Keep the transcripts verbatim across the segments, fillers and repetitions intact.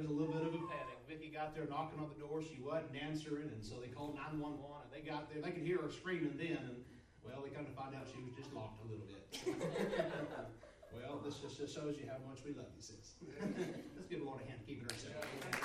a little bit of a panic. Vicky got there knocking on the door. She wasn't answering, and so they called nine one one, and they got there. They could hear her screaming then, and, well, they come to find out she was just locked a little bit. Well, this just, just shows you how much we love you, sis. Let's give the Lord a hand keeping her safe.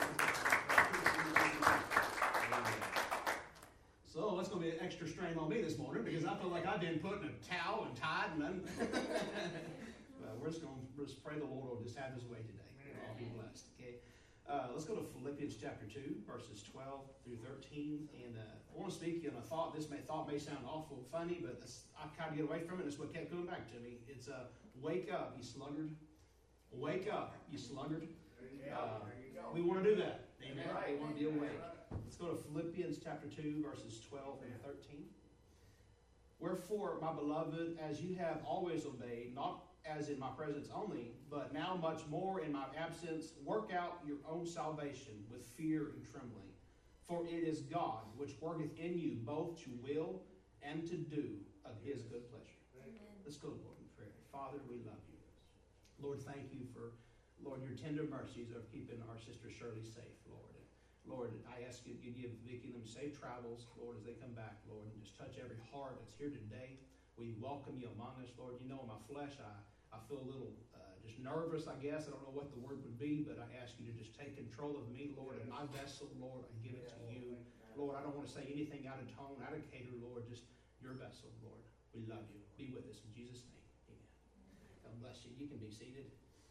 So that's going to be an extra strain on me this morning because I feel like I've been put in a towel and tied. And then well, we're just going to just pray the Lord will just have his way today. We'll all be blessed. Okay. Uh, let's go to Philippians chapter two, verses twelve through thirteen. And uh, I want to speak to you on a thought. This may thought may sound awful funny, but this, I kind of get away from it. It's what kept coming back to me. It's uh, wake up, you sluggard. Wake up, you sluggard. Uh, we want to do that. Amen. Right. We want to be awake. Let's go to Philippians chapter two, verses twelve and thirteen. Wherefore, my beloved, as you have always obeyed, not as in my presence only, but now much more in my absence, work out your own salvation with fear and trembling. For it is God which worketh in you both to will and to do of his good pleasure. Amen. Let's go to Lord in prayer. Father, we love you. Lord, thank you for, Lord, your tender mercies of keeping our sister Shirley safe, Lord. Lord, I ask you to give Vicky and them safe travels, Lord, as they come back, Lord, and just touch every heart that's here today. We welcome you among us, Lord. You know, in my flesh, I, I feel a little uh, just nervous, I guess. I don't know what the word would be, but I ask you to just take control of me, Lord, and my vessel, Lord. I give it to you. Lord, I don't want to say anything out of tone, out of cater, Lord, just your vessel, Lord. We love you. Be with us in Jesus' name. Amen. God bless you. You can be seated.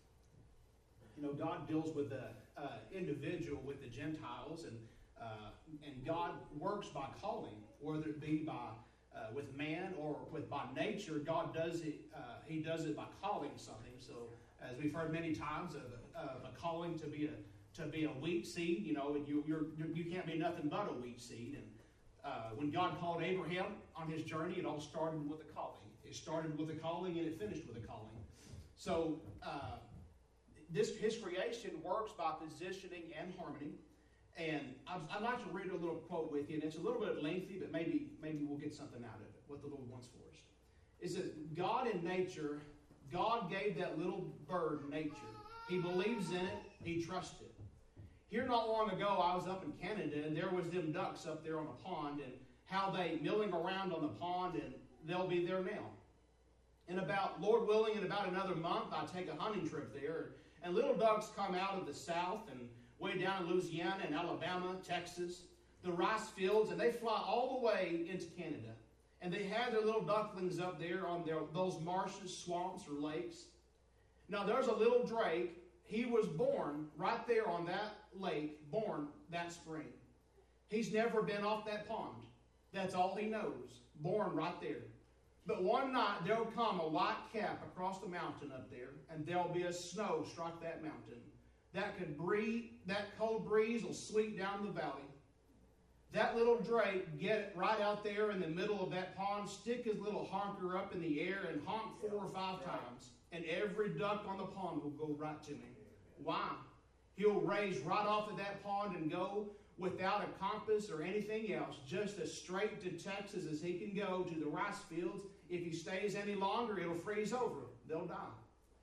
You know, God deals with the uh, individual, with the Gentiles, and uh, and God works by calling, whether it be by uh, with man or with by nature. God does it. Uh, he does it by calling something. So, as we've heard many times, of a, of a calling to be a to be a wheat seed. You know, and you you're, you can't be nothing but a wheat seed. And uh, when God called Abraham on his journey, it all started with a calling. It started with a calling, and it finished with a calling. So. Uh, This, his creation works by positioning and harmony. And I'd, I'd like to read a little quote with you. And it's a little bit lengthy, but maybe, maybe we'll get something out of it, what the Lord wants for us. It says, God in nature, God gave that little bird nature. He believes in it. He trusts it. Here not long ago, I was up in Canada, and there was them ducks up there on the pond, and how they milling around on the pond, and they'll be there now. And about, Lord willing, in about another month, I take a hunting trip there. And little ducks come out of the south and way down in Louisiana and Alabama, Texas, the rice fields, and they fly all the way into Canada. And they have their little ducklings up there on their, those marshes, swamps, or lakes. Now, there's a little drake. He was born right there on that lake, born that spring. He's never been off that pond. That's all he knows. Born right there. But one night, there'll come a white cap across the mountain up there, and there'll be a snow strike that mountain. That could breathe, that cold breeze will sweep down the valley. That little drake get it right out there in the middle of that pond, stick his little honker up in the air, and honk four or five times. And every duck on the pond will go right to me. Why? He'll raise right off of that pond and go without a compass or anything else, just as straight to Texas as he can go to the rice fields. If he stays any longer, it'll freeze over. They'll die.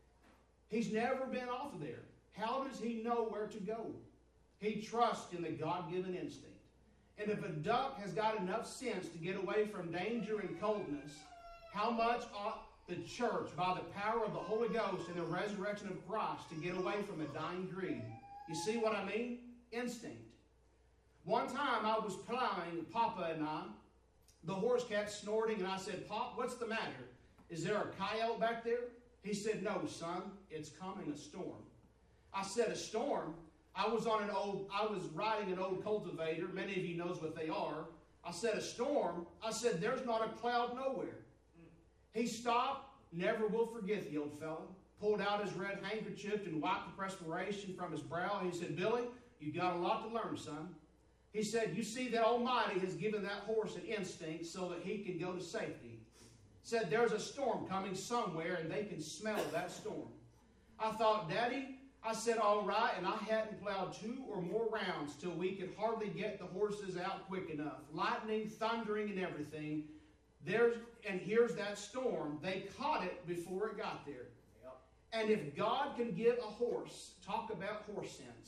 He's never been off of there. How does he know where to go? He trusts in the God-given instinct. And if a duck has got enough sense to get away from danger and coldness, how much ought the church, by the power of the Holy Ghost and the resurrection of Christ, to get away from a dying greed? You see what I mean? Instinct. One time I was plowing, Papa and I, the horse kept snorting, and I said, Pop, what's the matter? Is there a coyote back there? He said, no, son, it's coming a storm. I said, a storm? I was on an old, I was riding an old cultivator. Many of you knows what they are. I said, a storm? I said, there's not a cloud nowhere. He stopped, never will forget the old fellow, pulled out his red handkerchief and wiped the perspiration from his brow. And he said, Billy, you got a lot to learn, son. He said, you see that Almighty has given that horse an instinct so that he can go to safety. Said, there's a storm coming somewhere and they can smell that storm. I thought, Daddy, I said, all right, and I hadn't plowed two or more rounds till we could hardly get the horses out quick enough. Lightning, thundering, and everything. There's, and here's that storm. They caught it before it got there. Yep. And if God can give a horse, talk about horse sense,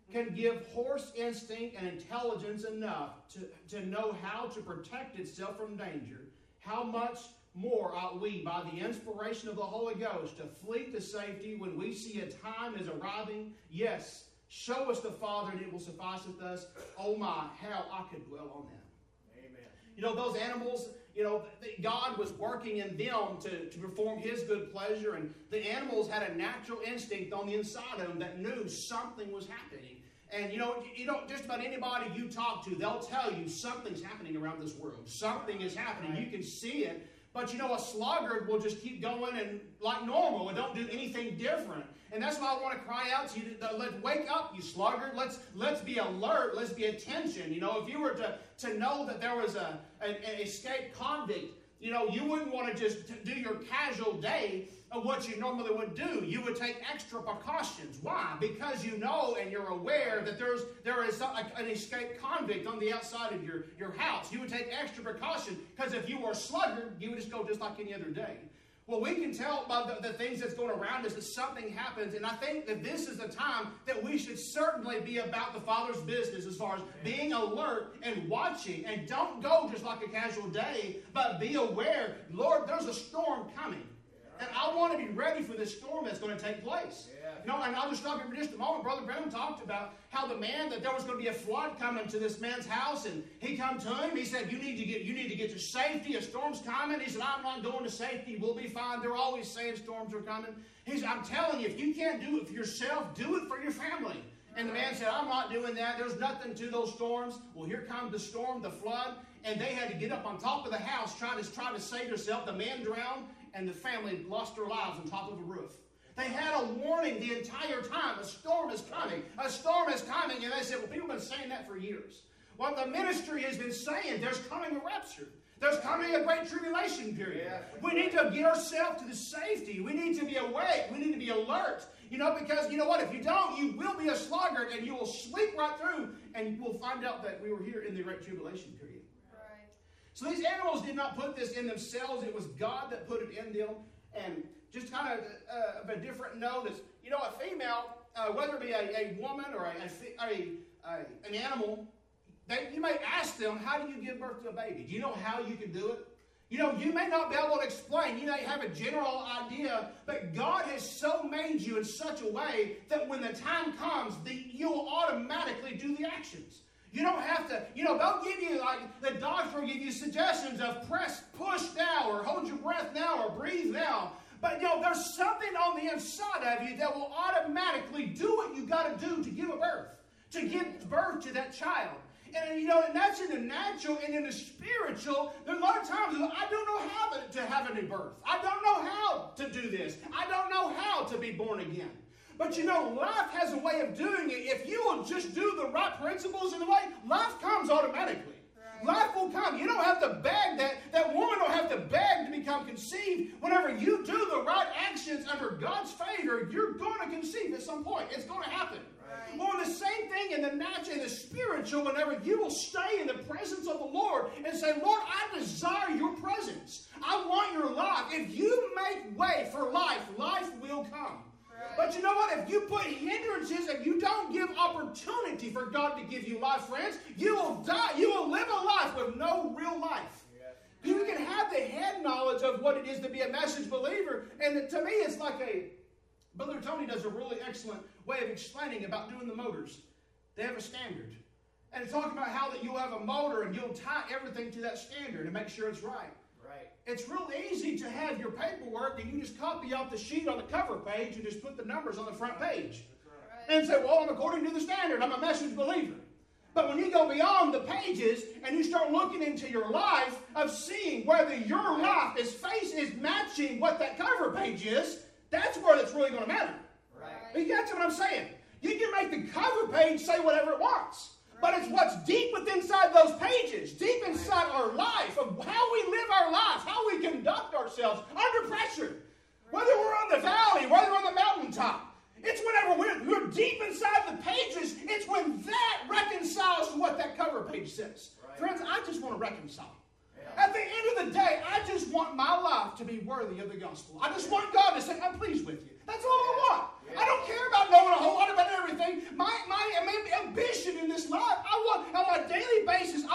can give horse instinct and intelligence enough to, to know how to protect itself from danger, how much more ought we, by the inspiration of the Holy Ghost, to flee to safety when we see a time is arriving? Yes, show us the Father, and it will suffice with us. Oh my, how I could dwell on that. Amen. You know, those animals, you know, God was working in them to, to perform His good pleasure, and the animals had a natural instinct on the inside of them that knew something was happening. And, you know, you don't, just about anybody you talk to, they'll tell you something's happening around this world. Something is happening. You can see it. But, you know, a sluggard will just keep going and like normal and don't do anything different. And that's why I want to cry out to you, to, let's wake up, you sluggard. Let's let's be alert. Let's be attention. You know, if you were to, to know that there was a, an, an escaped convict, you know, you wouldn't want to just do your casual day of what you normally would do. You would take extra precautions. Why? Because you know and you're aware that there's there is a, an escaped convict on the outside of your, your house. You would take extra precaution because if you were a sluggard, you would just go just like any other day. Well, we can tell by the, the things that's going around us that something happens, and I think that this is the time that we should certainly be about the Father's business as far as being alert and watching, and don't go just like a casual day, but be aware, Lord, there's a storm coming. And I want to be ready for this storm that's going to take place. Yeah. You know, and I'll just stop here for just a moment. Brother Branham talked about how the man, that there was going to be a flood coming to this man's house, and he come to him. He said, you need to get you need to get to safety. A storm's coming. He said, I'm not going to safety. We'll be fine. They're always saying storms are coming. He said, I'm telling you, if you can't do it for yourself, do it for your family. And the man said, I'm not doing that. There's nothing to those storms. Well, here comes the storm, the flood, and they had to get up on top of the house trying to, try to save themselves. The man drowned, and the family lost their lives on top of a roof. They had a warning the entire time. A storm is coming. A storm is coming. And they said, well, people have been saying that for years. Well, the ministry has been saying there's coming a rapture. There's coming a great tribulation period. Yeah. We need to get ourselves to the safety. We need to be awake. We need to be alert. You know, because, you know what, if you don't, you will be a sluggard and you will sleep right through, and we'll find out that we were here in the great tribulation period. Right. So these animals did not put this in themselves. It was God that put it in them. And just kind of uh, of a different note is, you know, a female, uh, whether it be a, a woman or a, a, a, a an animal, they, you may ask them, how do you give birth to a baby? Do you know how you can do it? You know, you may not be able to explain. You may have a general idea, but God has so made you in such a way that when the time comes, the, you'll automatically do the actions. You don't have to, you know, they'll give you, like, the doctor will give you suggestions of press, push now, or hold your breath now, or breathe now. But, you know, there's something on the inside of you that will automatically do what you got to do to give a birth, to give birth to that child. And, you know, and that's in the natural, and in the spiritual, there's a lot of times I don't know how to, to have a new birth. I don't know how to do this. I don't know how to be born again. But, you know, life has a way of doing it. If you will just do the right principles in the way, life comes automatically. Right. Life will come. You don't have to beg. That, that woman don't have to beg to become conceived. Whenever you do the right actions under God's favor, you're going to conceive at some point. It's going to happen. Right. Well, the same thing in the natural and the spiritual, whenever you will stay in the presence of the Lord and say, Lord, I desire your presence. I want your life. If you make way for life, life will come. But you know what? If you put hindrances and you don't give opportunity for God to give you life, friends, you will die. You will live a life with no real life. Yeah. You can have the head knowledge of what it is to be a message believer. And to me, it's like a... Brother Tony does a really excellent way of explaining about doing the motors. They have a standard. And it's talking about how that you'll have a motor and you'll tie everything to that standard and make sure it's right. It's real easy to have your paperwork and you just copy off the sheet on the cover page and just put the numbers on the front page. Right. And say, well, I'm according to the standard. I'm a message believer. But when you go beyond the pages and you start looking into your life of seeing whether your life is face is matching what that cover page is, that's where it's really going to matter. Right. You got what I'm saying? You can make the cover page say whatever it wants. But it's what's deep within inside those pages, deep inside our life, of how we live our lives, how we conduct ourselves under pressure. Whether we're on the valley, whether we're on the mountaintop. It's whenever we're, we're deep inside the pages, it's when that reconciles to what that cover page says. Right. Friends, I just want to reconcile. Yeah. At the end of the day, I just want my life to be worthy of the gospel. I just want God to say, I'm pleased with you. That's all I want. Yeah. I don't care about knowing a whole lot about everything. My, my, I mean,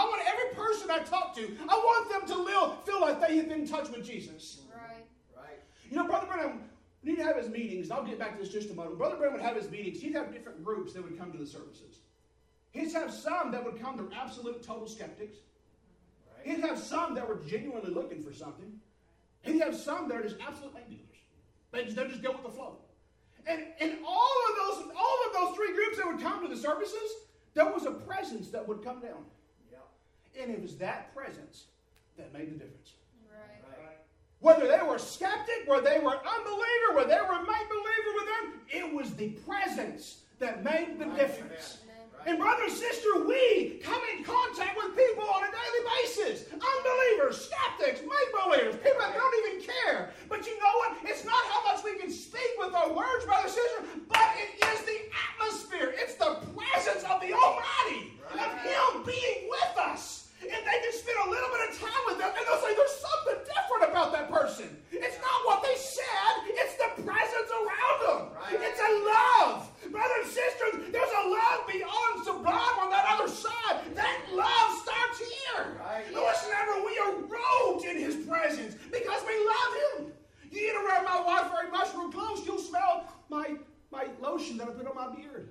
want every person I talk to, I want them to live, feel like they have been in touch with Jesus. Right. Right. You know, Brother Branham, when he'd have his meetings, and I'll get back to this just a moment. Brother Branham would have his meetings. He'd have different groups that would come to the services. He'd have some that would come to absolute total skeptics. Right. He'd have some that were genuinely looking for something. He'd have some that are just absolute faith dealers. They just, they just go with the flow. And in all of those, all of those three groups that would come to the services, there was a presence that would come down. Yeah. And it was that presence that made the difference. Right. Right. Whether they were skeptic, whether they were unbeliever, whether they were make-believer with them, it was the presence that made the right. difference. Right. And brother and sister, we come in contact with people on a daily basis. Unbelievers, skeptics, make-believers, people that don't even care. But you know what? It's not how much we can speak with our words, brother and sister, but it is the atmosphere. It's the presence of the Almighty, right. of Him being with us. And they can spend a little bit of time with them, and they'll say there's something different about that person. It's not what they said. It's the presence around them. Right. It's a love. Brothers and sisters, there's a love beyond sublime on that other side. That love starts here. Right. And listen, ever we are robed in His presence because we love Him. You get around my wife very much real close, you'll smell my, my lotion that I put on my beard.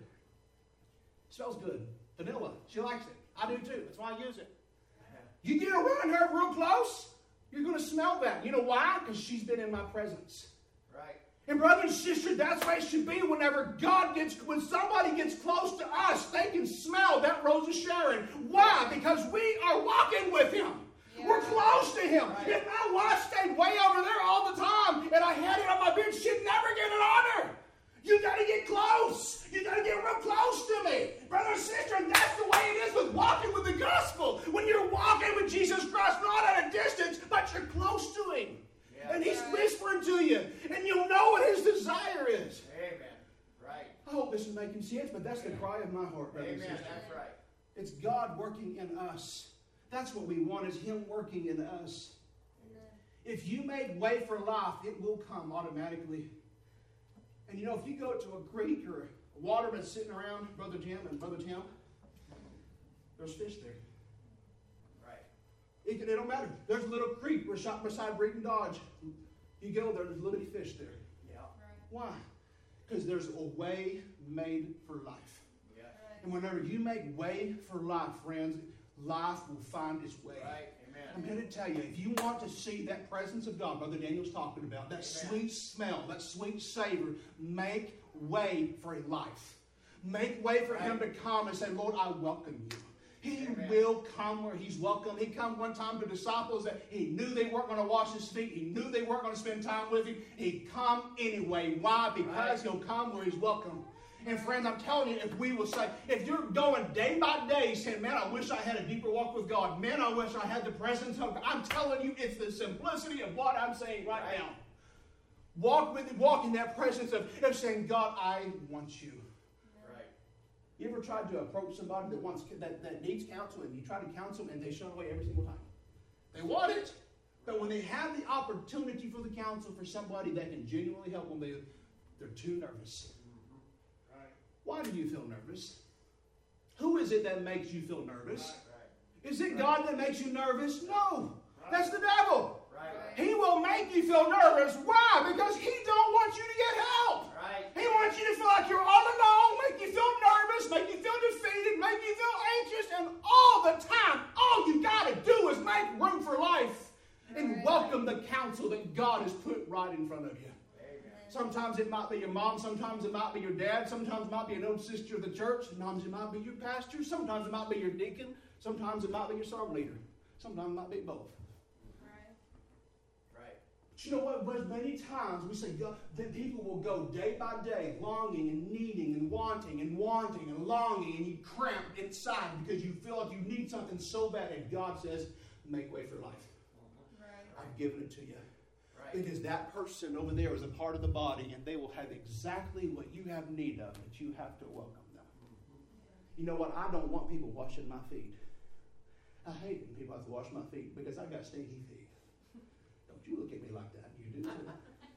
It smells good. Vanilla. She likes it. I do too. That's why I use it. You get around her real close, you're going to smell that. You know why? Because she's been in my presence. Right. And brother and sister, that's why it should be whenever God gets, when somebody gets close to us, they can smell that Rose of Sharon. Why? Because we are walking with Him. Yeah. We're close to Him. Right. If my wife stayed way over there all the time and I had it on my beard, she'd never get it on her. You got to get close. You got to get real close to me. Brother and sister, and that's the way it is with walking with the gospel. When you're walking with Jesus Christ, not at a distance, but you're close to Him. Yeah, and He's right. whispering to you. And you'll know what His desire is. Amen. Right. I hope this is making sense, but that's the cry of my heart, brother and sister. That's right. It's God working in us. That's what we want, is Him working in us. Amen. If you make way for life, it will come automatically. And you know, if you go to a creek or a waterman sitting around, Brother Jim and Brother Tim, there's fish there. Right. It, it don't matter. There's a little creek. We're shot beside Breeden Dodge. You go there, there's little bitty fish there. Yeah. Right. Why? Because there's a way made for life. Yeah. Right. And whenever you make way for life, friends, life will find its way. Right. I'm here to tell you, if you want to see that presence of God, Brother Daniel's talking about, that Amen. Sweet smell, that sweet savor, make way for a life. Make way for right. Him to come and say, Lord, I welcome you. He Amen. Will come where He's welcome. He come one time to disciples that He knew they weren't going to wash His feet. He knew they weren't going to spend time with Him. He'd come anyway. Why? Because right. He'll come where He's welcome. And friends, I'm telling you, if we will say, if you're going day by day saying, man, I wish I had a deeper walk with God. Man, I wish I had the presence of God. I'm telling you, it's the simplicity of what I'm saying right, right. now. Walk with walk in that presence of, of saying, God, I want you. Right. You ever tried to approach somebody that wants that, that needs counsel, and you try to counsel them and they shun away every single time? They want it, but when they have the opportunity for the counsel for somebody that can genuinely help them, they, they're too nervous. Why do you feel nervous? Who is it that makes you feel nervous? Right, right. Is it right. God that makes you nervous? No. Right. That's the devil. Right. He will make you feel nervous. Why? Because He don't want you to get help. Right. He wants you to feel like you're all alone, make you feel nervous, make you feel defeated, make you feel anxious, and all the time, all you got to do is make room for life and right. welcome the counsel that God has put right in front of you. Sometimes it might be your mom. Sometimes it might be your dad. Sometimes it might be an old sister of the church. Sometimes it might be your pastor. Sometimes it might be your deacon. Sometimes it might be your psalm leader. Sometimes it might be both. Right. Right. But you know what? But many times we say God, that people will go day by day longing and needing and wanting and wanting and longing, and you cramp inside because you feel like you need something so bad, and God says, make way for life. Right. I've given it to you. Because that person over there is a part of the body, and they will have exactly what you have need of, but you have to welcome them. You know what? I don't want people washing my feet. I hate when people have to wash my feet because I got stinky feet. Don't you look at me like that. You do too.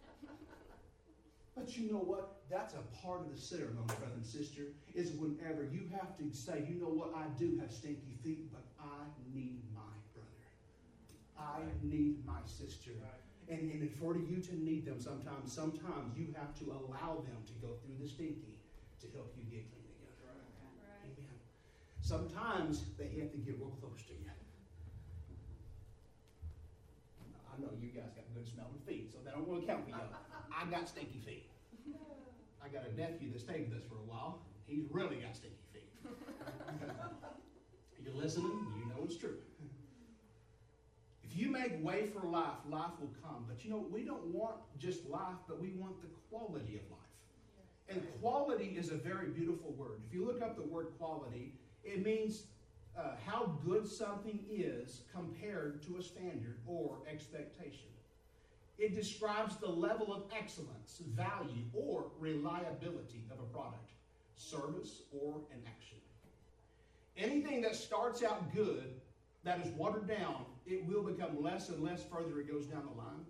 But you know what? That's a part of the ceremony, brother and sister, is whenever you have to say, you know what? I do have stinky feet, but I need my brother. I need my sister. And, and for you to need them sometimes, sometimes you have to allow them to go through the stinky to help you get clean again. Right. Amen. Sometimes they have to get real close to you. I know you guys got good smelling feet, so that don't really count for you. I got stinky feet. I got a nephew that stayed with us for a while. He's really got stinky feet. You're listening, you know it's true. If you make way for life, life will come. But you know, we don't want just life, but we want the quality of life. And quality is a very beautiful word. If you look up the word quality, it means uh, how good something is compared to a standard or expectation. It describes the level of excellence, value, or reliability of a product, service, or an action. Anything that starts out good, that is watered down, it will become less and less further it goes down the line.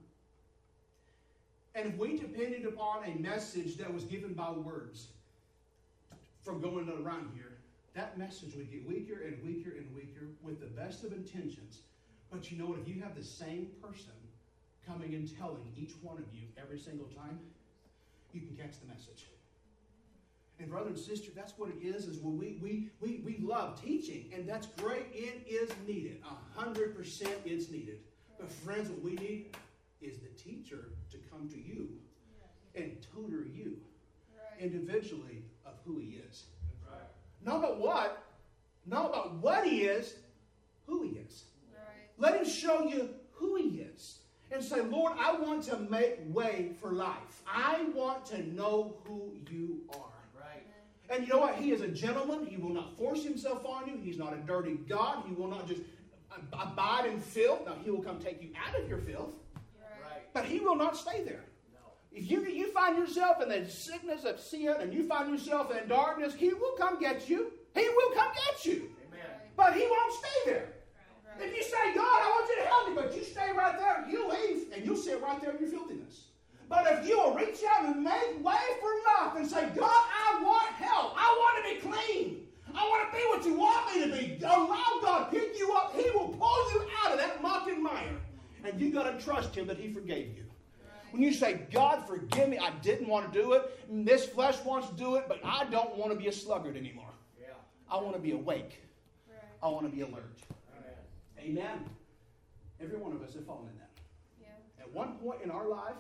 And if we depended upon a message that was given by words from going around here, that message would get weaker and weaker and weaker with the best of intentions. But you know what? If you have the same person coming and telling each one of you every single time, you can catch the message. And brother and sister, that's what it is, is when we, we, we, we love teaching, and that's great. It is needed. A hundred percent it's needed. But friends, what we need is the teacher to come to you and tutor you Right. individually of who he is. Right. Not about what, not about what he is, who he is. Right. Let him show you who he is. And say, Lord, I want to make way for life. I want to know who you are. Right. And you know what? He is a gentleman. He will not force himself on you. He's not a dirty God. He will not just abide in filth. Now, he will come take you out of your filth. Right. But he will not stay there. No. If you, you find yourself in the sickness of sin and you find yourself in darkness, he will come get you. He will come get you. Amen. But he won't stay there. Right. If you say, God, I want you to help me, but you stay right there, he'll leave, and you'll sit right there in your filthiness. But if you will reach out and make way for life and say, God, I want help. I want to be clean. I want to be what you want me to be. Allow God to pick you up. He will pull you out of that muck and mire. And you got to trust him that he forgave you. Right. When you say, God, forgive me, I didn't want to do it. This flesh wants to do it, but I don't want to be a sluggard anymore. Yeah. I want to be awake. Right. I want to be alert. Amen. Amen. Every one of us have fallen in that. Yeah. At one point in our life,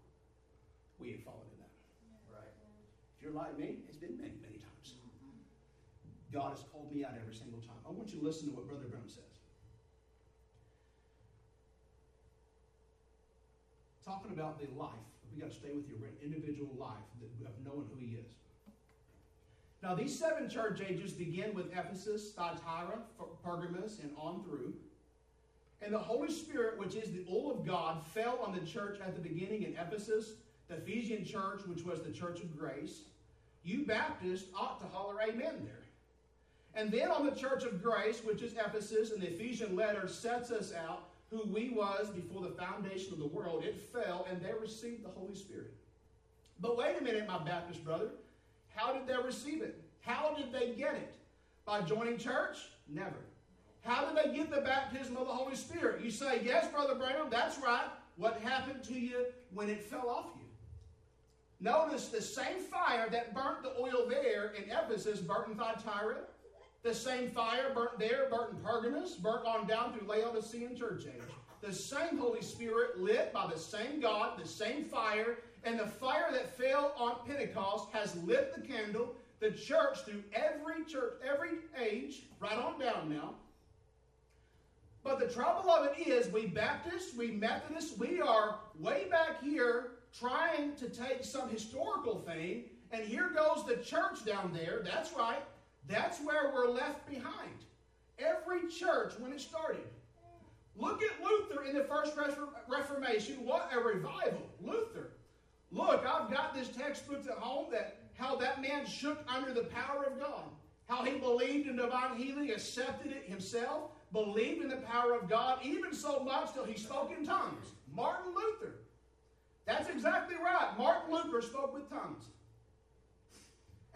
we have fallen in that. Right. If you're like me, it's been many, many times. God has called me out every single time. I want you to listen to what Brother Brown says. Talking about the life, we got to stay with your individual life of knowing who he is. Now, these seven church ages begin with Ephesus, Thyatira, Pergamos, and on through. And the Holy Spirit, which is the oil of God, fell on the church at the beginning in Ephesus, the Ephesian church, which was the church of grace. You Baptists ought to holler amen there. And then on the church of grace, which is Ephesus, and the Ephesian letter sets us out who we was before the foundation of the world. It fell, and they received the Holy Spirit. But wait a minute, my Baptist brother. How did they receive it? How did they get it? By joining church? Never. How did they get the baptism of the Holy Spirit? You say, yes, Brother Branham, that's right. What happened to you when it fell off you? Notice the same fire that burnt the oil there in Ephesus burnt in Thyatira. The same fire burnt there, burnt in Pergamos, burnt on down through Laodicean church age. The same Holy Spirit lit by the same God, the same fire, and the fire that fell on Pentecost has lit the candle, the church through every church, every age, right on down now. But the trouble of it is, we Baptists, we Methodists, we are way back here trying to take some historical thing, and here goes the church down there. That's right. That's where we're left behind. Every church when it started. Look at Luther in the First Reformation. What a revival. Luther. Look, I've got this textbook at home that how that man shook under the power of God. How he believed in divine healing, accepted it himself, believed in the power of God, even so much till he spoke in tongues. Martin Luther. That's exactly right. Martin Luther spoke with tongues.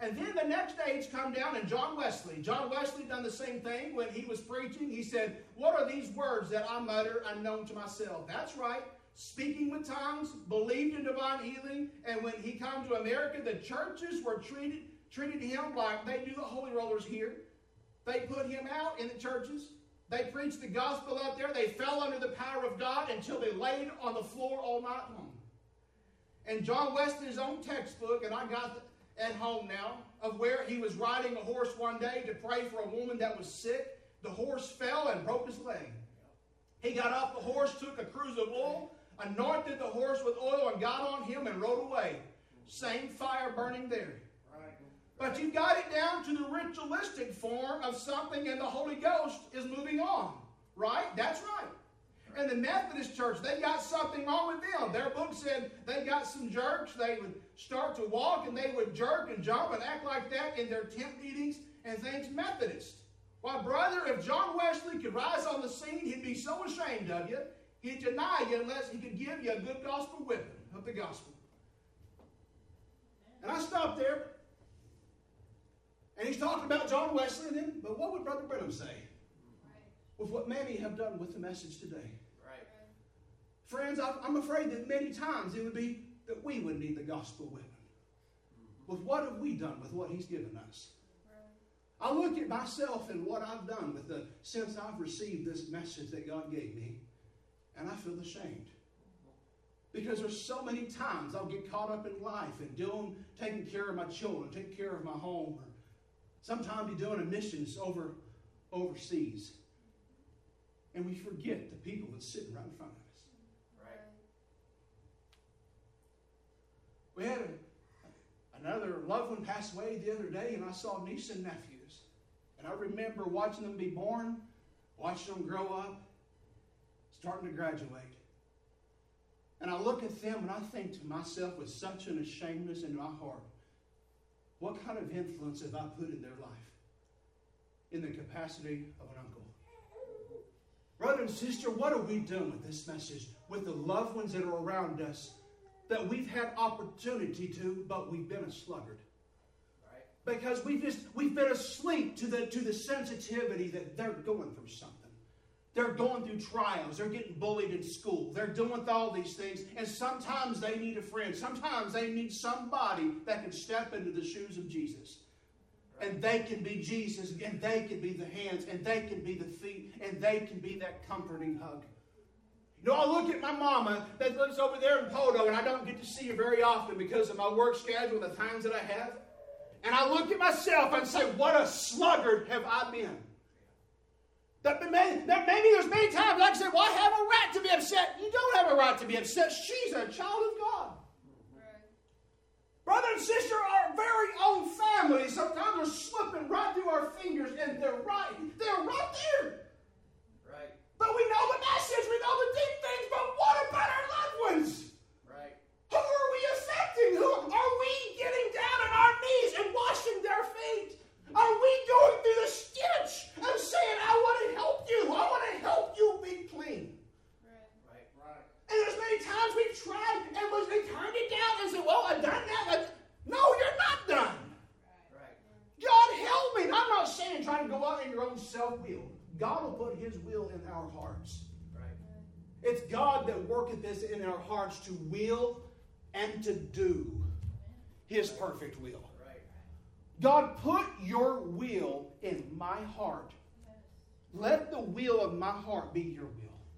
And then the next age come down, and John Wesley. John Wesley done the same thing when he was preaching. He said, what are these words that I mutter unknown to myself? That's right. Speaking with tongues, believed in divine healing. And when he came to America, the churches were treated, treated him like they do the holy rollers here. They put him out in the churches. They preached the gospel out there. They fell under the power of God until they laid on the floor all night long. And John Wesley's own textbook, and I got it at home now, of where he was riding a horse one day to pray for a woman that was sick. The horse fell and broke his leg. He got off the horse, took a cruse of oil, anointed the horse with oil, and got on him and rode away. Same fire burning there. But you got it down to the ritualistic form of something, and the Holy Ghost is moving on. Right? That's right. And the Methodist Church, they got something wrong with them. Their book said they got some jerks. They would start to walk, and they would jerk and jump and act like that in their tent meetings and things. Methodist. Well, brother, if John Wesley could rise on the scene, he'd be so ashamed of you, he'd deny you unless he could give you a good gospel whipping of the gospel. And I stopped there, and he's talking about John Wesley, and then, but what would Brother Branham say with what many have done with the message today? Right. Friends, I'm afraid that many times it would be that we would need the gospel whipping. With what have we done with what he's given us? I look at myself and what I've done with the since I've received this message that God gave me, and I feel ashamed. Because there's so many times I'll get caught up in life and doing, taking care of my children, taking care of my home, or sometimes be doing a missions over overseas. And we forget the people that's sitting right in front of us. Right. We had a, another loved one pass away the other day, and I saw nieces and nephews. And I remember watching them be born, watching them grow up, starting to graduate. And I look at them and I think to myself with such an ashamedness in my heart, what kind of influence have I put in their life in the capacity of an uncle? Brother and sister, what are we doing with this message, with the loved ones that are around us that we've had opportunity to, but we've been a sluggard? Right. Because we've just we've been asleep to the to the sensitivity that they're going through something. They're going through trials. They're getting bullied in school. They're doing all these things. And sometimes they need a friend. Sometimes they need somebody that can step into the shoes of Jesus. And they can be Jesus, and they can be the hands, and they can be the feet, and they can be that comforting hug. You know, I look at my mama that lives over there in Podo, and I don't get to see her very often because of my work schedule and the times that I have. And I look at myself and say, what a sluggard have I been. That maybe, that maybe there's many times like I say, well, I have a right to be upset. You don't have a right to be upset. She's a child of God. Brother and sister, our very own family sometimes are slipping right through our fingers, and they're right, they're right there. Right. But we know the message, we know the deep things, but what about our loved ones? Right. Who are we affecting? Who are we getting down on our knees and washing their feet? Are we going through the stench and saying, I want to help you, I want to help you be clean? Right. Right. And there's many times we've tried and we turned it down and said, well, I've done that. But no, you're not done. Right. God help me. And I'm not saying try to go out in your own self-will. God will put his will in our hearts. Right. It's God that worketh this in our hearts to will and to do his perfect will. Right. God, put your will in my heart. Let the will of my heart be your will.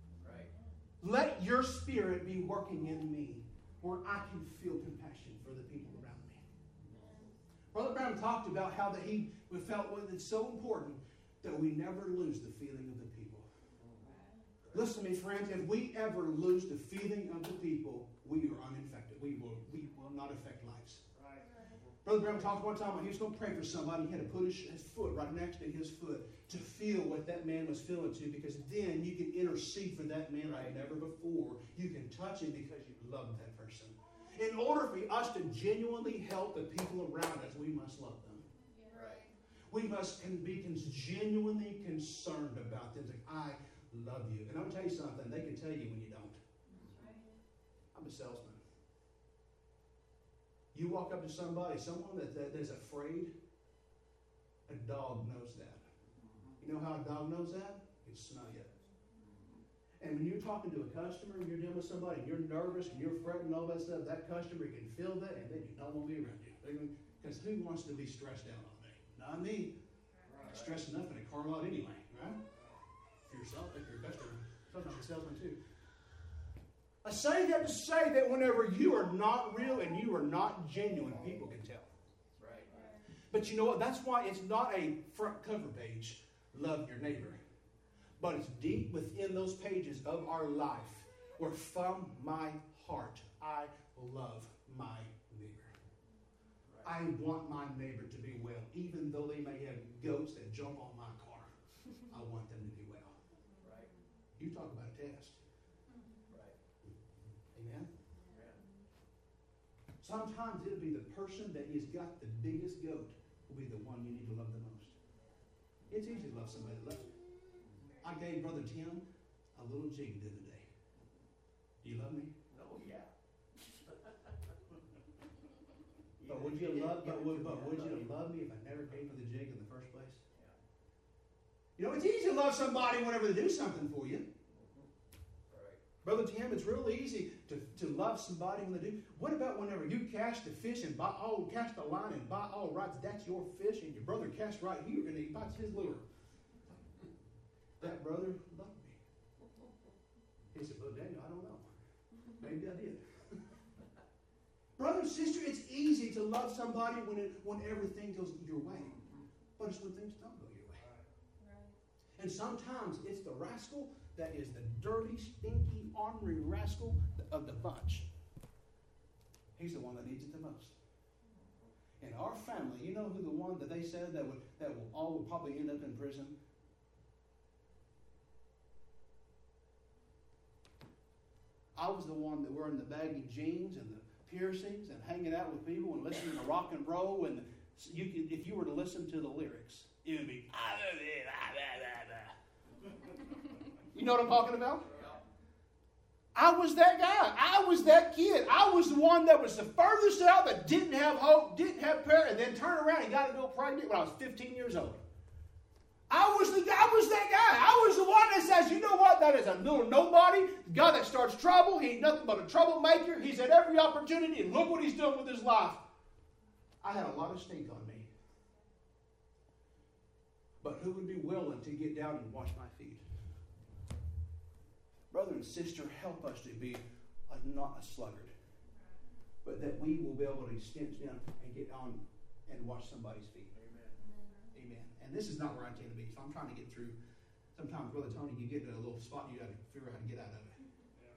Let your spirit be working in me where I can feel compassion for the people around me. Brother Brown talked about how that he felt it's so important that we never lose the feeling of the people. Listen to me, friends. If we ever lose the feeling of the people, we are uninfected. We will, we will not affect lives. Brother Brown talked one time when he was going to pray for somebody. He had to put his, his foot right next to his foot to feel what that man was feeling to, because then you can intercede for that man like never before. You can touch him because you love that person. In order for us to genuinely help the people around us, we must love them. Right. We must be genuinely concerned about them. Like, I love you. And I'm going to tell you something. They can tell you when you don't. I'm a salesman. You walk up to somebody, someone that, that is afraid, a dog knows that. You know how a dog knows that? You smell it. And when you're talking to a customer, and you're dealing with somebody, and you're nervous, and you're fretting and all that stuff, that customer can feel that, and then you don't want to be around you. Because who wants to be stressed out all day? Not me. Right. Stress enough in a car lot anyway, right? If you're self, if you're a customer, sometimes a salesman too. I say that to say that whenever you are not real and you are not genuine, people can tell. Right. But you know what? That's why it's not a front cover page, love your neighbor. But it's deep within those pages of our life where from my heart, I love my neighbor. I want my neighbor to be well. Even though they may have goats that jump on my car, I want them to be well. Right. You talk about a test. Right. Amen? Amen. Sometimes it'll be the person that has got the biggest goat will be the one you need to love the most. It's easy to love somebody that loves you. I gave Brother Tim a little jig the other day. Do you love me? Oh, yeah. But would you love? But would, but would you love me if I never paid for the jig in the first place? Yeah. You know, it's easy to love somebody whenever they do something for you. Right. Brother Tim, it's real easy to, to love somebody when they do. What about whenever you cast the fish and buy all, cast the line and buy all rights? That's your fish, and your brother casts right here, and he bites his lure. That brother loved me. He said, "Well, Daniel, I don't know. Maybe I did." Brother and sister, it's easy to love somebody when it, when everything goes your way. But it's when things don't go your way. Right. And sometimes it's the rascal that is the dirty, stinky, ornery rascal of the bunch. He's the one that needs it the most. In our family, you know who the one that they said that would that will all will probably end up in prison? I was the one that wearing the baggy jeans and the piercings and hanging out with people and listening to rock and roll. And you could, if you were to listen to the lyrics, it would be. You know what I'm talking about? I was that guy. I was that kid. I was the one that was the furthest out that didn't have hope, didn't have prayer, and then turned around and got a girl pregnant when I was fifteen years old. I was the I was that guy. I was the one that says, you know what? That is a little nobody. The guy that starts trouble. He ain't nothing but a troublemaker. He's had every opportunity, and look what he's doing with his life. I had a lot of stink on me. But who would be willing to get down and wash my feet? Brother and sister, help us to be a, not a sluggard, but that we will be able to stench down and get on and wash somebody's feet. Amen. And this is not where I intend to be. So I'm trying to get through. Sometimes, Brother Tony, you get to a little spot and you got to figure out how to get out of it. Yeah.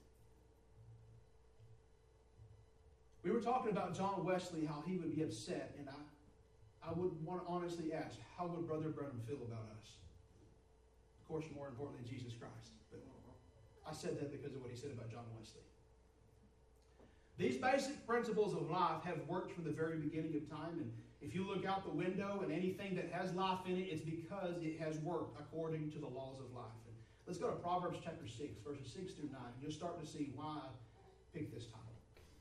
We were talking about John Wesley, how he would be upset, and I, I would want to honestly ask, how would Brother Branham feel about us? Of course, more importantly, Jesus Christ. But I said that because of what he said about John Wesley. These basic principles of life have worked from the very beginning of time, and if you look out the window and anything that has life in it, it's because it has worked according to the laws of life. And let's go to Proverbs chapter six, verses six through nine, and you'll start to see why I picked this title.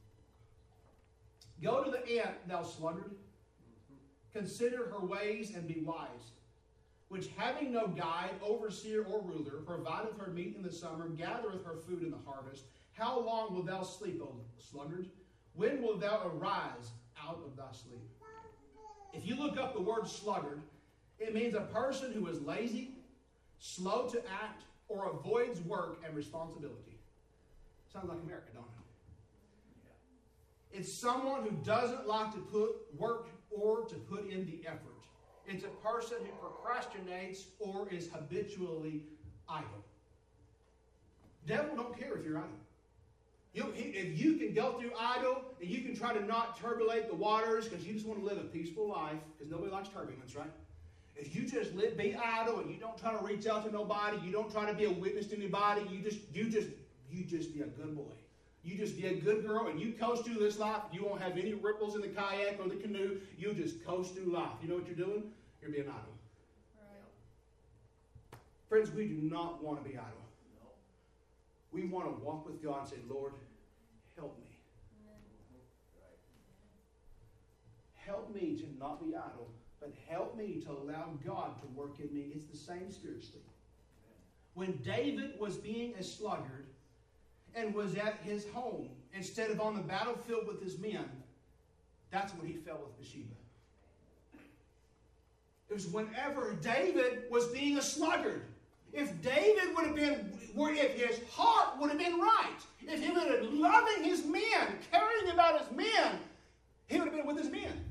Go to the ant, thou sluggard. Consider her ways and be wise, which having no guide, overseer, or ruler, provideth her meat in the summer, gathereth her food in the harvest. How long wilt thou sleep, O sluggard? When wilt thou arise out of thy sleep? If you look up the word sluggard, it means a person who is lazy, slow to act, or avoids work and responsibility. Sounds like America, don't it? Yeah. It's someone who doesn't like to put work or to put in the effort. It's a person who procrastinates or is habitually idle. Devil don't care if you're idle. You, if you can go through idle and you can try to not turbulate the waters because you just want to live a peaceful life, because nobody likes turbulence, right? If you just live, be idle and you don't try to reach out to nobody, you don't try to be a witness to anybody, you just, you just, you just be a good boy. You just be a good girl and you coast through this life. You won't have any ripples in the kayak or the canoe. You just coast through life. You know what you're doing? You're being idle. Right. Friends, we do not want to be idle. We want to walk with God and say, Lord, help me. me to not be idle, but help me to allow God to work in me. It's the same spiritually. When David was being a sluggard and was at his home instead of on the battlefield with his men, that's when he fell with Bathsheba. It was whenever David was being a sluggard. If David would have been, if his heart would have been right, if he would have been loving his men, caring about his men, he would have been with his men.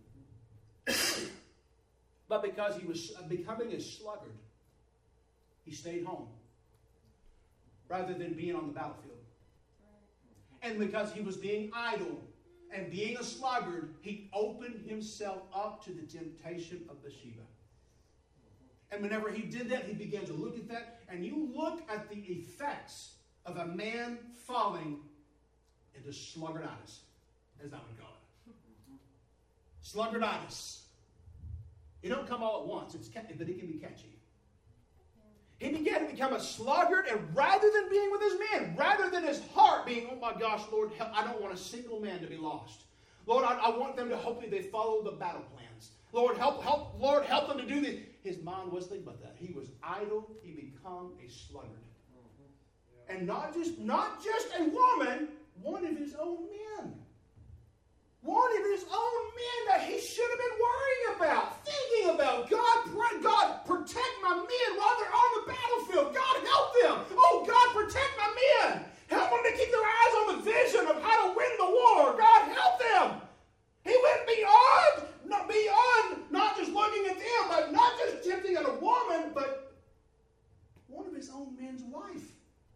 But because he was becoming a sluggard, he stayed home rather than being on the battlefield. And because he was being idle and being a sluggard, he opened himself up to the temptation of Bathsheba. And whenever he did that, he began to look at that. And you look at the effects of a man falling into sluggarditis, as I would call it. Sluggarditis. It don't come all at once, it's but it can be catchy. He began to become a sluggard, and rather than being with his men, rather than his heart being, oh my gosh, Lord, help, I don't want a single man to be lost. Lord, I, I want them to hopefully they follow the battle plans. Lord, help, help, Lord, help them to do this. His mind was thinking about that. He was idle. He became a sluggard. Mm-hmm. Yeah. And not just, not just a woman, one of his own men. One of his own men that he should have been worrying about, thinking about. God, pray, God, protect my men while they're on the battlefield. God, help them. Oh, God, protect my men. Help them to keep their eyes on the vision of how to win the war. God, help them. He went beyond, not beyond, not just looking at them, but not just tempting at a woman, but one of his own men's wife.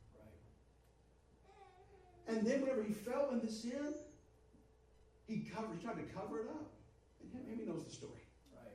Right. And then whenever he fell into sin, he covered, he tried to cover it up. And maybe knows the story. Right.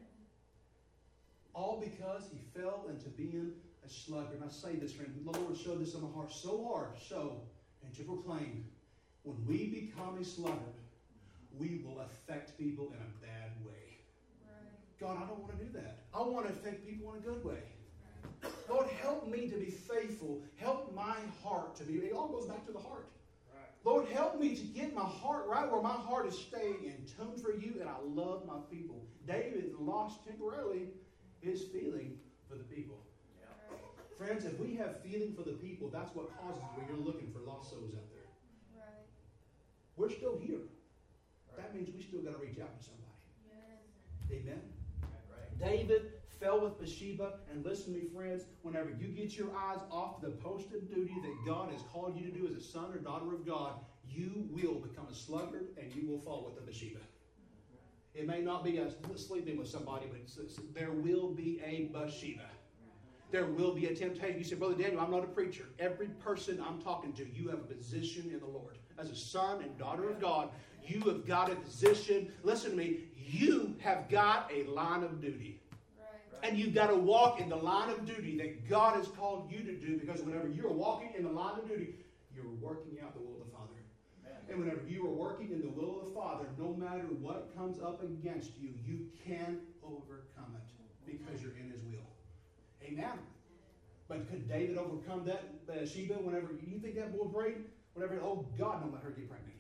All because he fell into being a sluggard. And I say this, friend, the Lord showed this in my heart so hard, so, and to proclaim, when we become a sluggard, we will affect people in a bad way. Right. God, I don't want to do that. I want to affect people in a good way. Right. Lord, help me to be faithful. Help my heart to be, it all goes back to the heart. Right. Lord, help me to get my heart right where my heart is staying in tune for you, and I love my people. David lost temporarily his feeling for the people. Yeah. Right. Friends, if we have feeling for the people, that's what causes when you're looking for lost souls out there. Right. We're still here. That means we still got to reach out to somebody. Yes. Amen? Right. David fell with Bathsheba, and listen to me, friends, whenever you get your eyes off the posted duty that God has called you to do as a son or daughter of God, you will become a sluggard, and you will fall with a Bathsheba. It may not be a sleeping with somebody, but there will be a Bathsheba. There will be a temptation. You say, Brother Daniel, I'm not a preacher. Every person I'm talking to, you have a position in the Lord. As a son and daughter of God, you have got a position. Listen to me. You have got a line of duty. Right. And you've got to walk in the line of duty that God has called you to do, because whenever you're walking in the line of duty, you're working out the will of the Father. Amen. And whenever you are working in the will of the Father, no matter what comes up against you, you can overcome it because you're in His will. Amen. But could David overcome that Bathsheba whenever you think that boy prayed? Whenever, oh God, don't let her get pregnant.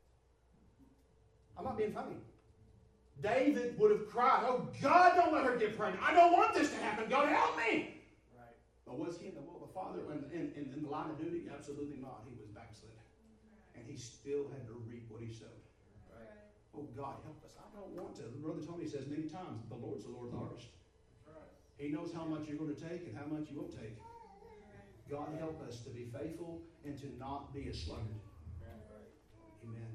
I'm not being funny. David would have cried, oh God, don't let her get pregnant. I don't want this to happen. God, help me. Right. But was he in the will of the Father in, in, in, in the line of duty? Absolutely not. He was backslid. And he still had to reap what he sowed. Right. Oh God, help us. I don't want to. Brother Tony says many times, the Lord's the Lord of the harvest. Right. He knows how much you're going to take and how much you won't take. God help us to be faithful and to not be a sluggard. Amen.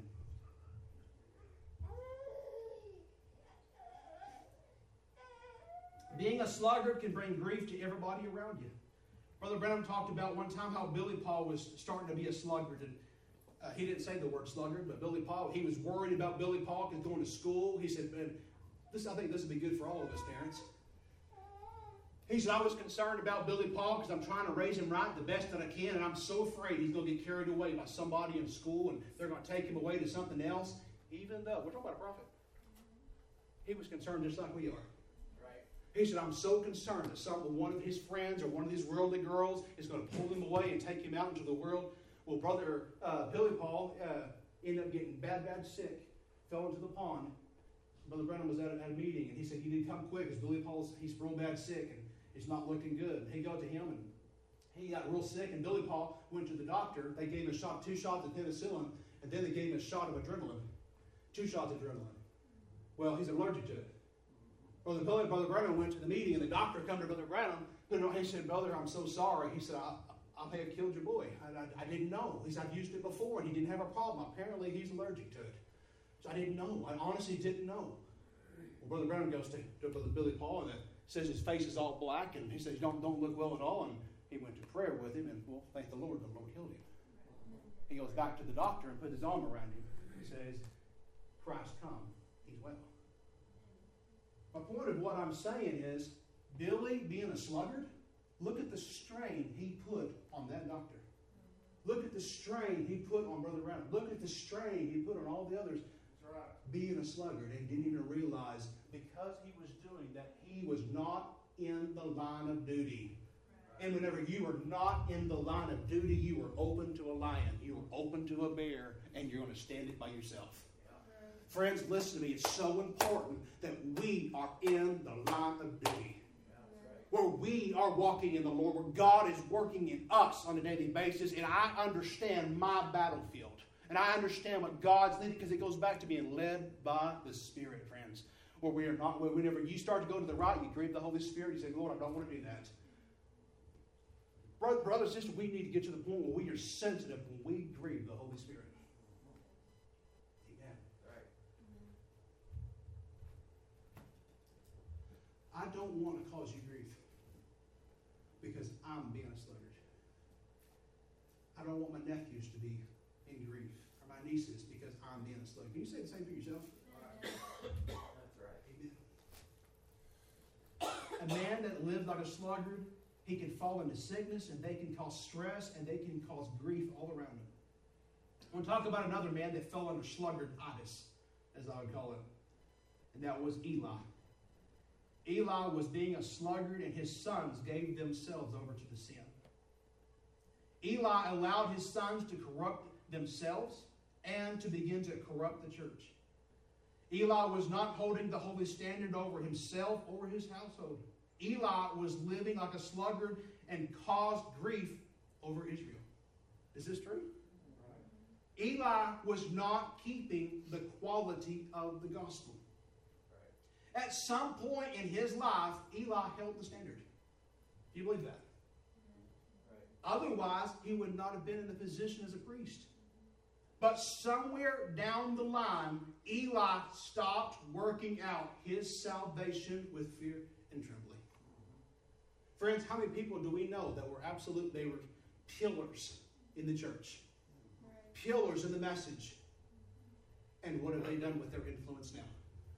Being a sluggard can bring grief to everybody around you. Brother Branham talked about one time how Billy Paul was starting to be a sluggard. And uh, he didn't say the word sluggard, but Billy Paul, he was worried about Billy Paul because going to school. He said, man, this, I think this would be good for all of us parents. He said, I was concerned about Billy Paul because I'm trying to raise him right the best that I can, and I'm so afraid he's going to get carried away by somebody in school and they're going to take him away to something else, even though, we're talking about a prophet. He was concerned just like we are. He said, I'm so concerned that some, one of his friends or one of these worldly girls is going to pull him away and take him out into the world. Well, brother uh, Billy Paul uh, ended up getting bad, bad sick, fell into the pond, Brother Branham was at a, at a meeting, and he said, you need to come quick, because Billy Paul's, he's real bad sick, and it's not looking good. He got to him, and he got real sick, and Billy Paul went to the doctor. They gave him a shot, two shots of penicillin, and then they gave him a shot of adrenaline. Two shots of adrenaline. Well, he's allergic to it. Brother Billy, Brother Branham went to the meeting, and the doctor come to Brother Branham, and he said, brother, I'm so sorry. He said, I, I may have killed your boy. I, I, I didn't know. He said, I've used it before, and he didn't have a problem. Apparently, he's allergic to it. So I didn't know. I honestly didn't know. Well, Brother Branham goes to, to Brother Billy Paul, and it says his face is all black, and he says, don't, don't look well at all. And he went to prayer with him, and, well, thank the Lord, the Lord healed him. He goes back to the doctor and put his arm around him. He says, Christ come, he's well. My point of what I'm saying is, Billy being a sluggard, look at the strain he put on that doctor. Look at the strain he put on Brother Branham. Look at the strain he put on all the others. That's right. Being a sluggard and didn't even realize because he was doing that, he was not in the line of duty. And whenever you are not in the line of duty, you are open to a lion. You are open to a bear, and you're going to stand it by yourself. Yeah. Friends, listen to me. It's so important that we are in the line of duty. Yeah, right. Where we are walking in the Lord, where God is working in us on a daily basis, and I understand my battlefield. And I understand what God's leading, because it goes back to being led by the Spirit, friends. Where we are not, whenever you start to go to the right, you grieve the Holy Spirit, you say, Lord, I don't want to do that. Brother, brother, sister, we need to get to the point where we are sensitive when we grieve the Holy Spirit. Amen. Right. I don't want to cause you grief because I'm being a sluggard. I don't want my nephews to be in grief, or my nieces, because I'm being a sluggard. Can you say the same for yourself? That's right. Amen. A man that lives like a sluggard, he can fall into sickness, and they can cause stress, and they can cause grief all around him. I want to talk about another man that fell under sluggard-itis, as I would call it, and that was Eli. Eli was being a sluggard, and his sons gave themselves over to the sin. Eli allowed his sons to corrupt themselves and to begin to corrupt the church. Eli was not holding the holy standard over himself or his household. Eli was living like a sluggard and caused grief over Israel. Is this true? Right. Eli was not keeping the quality of the gospel. Right. At some point in his life, Eli held the standard. Do you believe that? Right. Otherwise, he would not have been in the position as a priest. But somewhere down the line, Eli stopped working out his salvation with fear and trembling. Friends, how many people do we know that were absolute, they were pillars in the church? Right. Pillars in the message. And what have they done with their influence now? Right.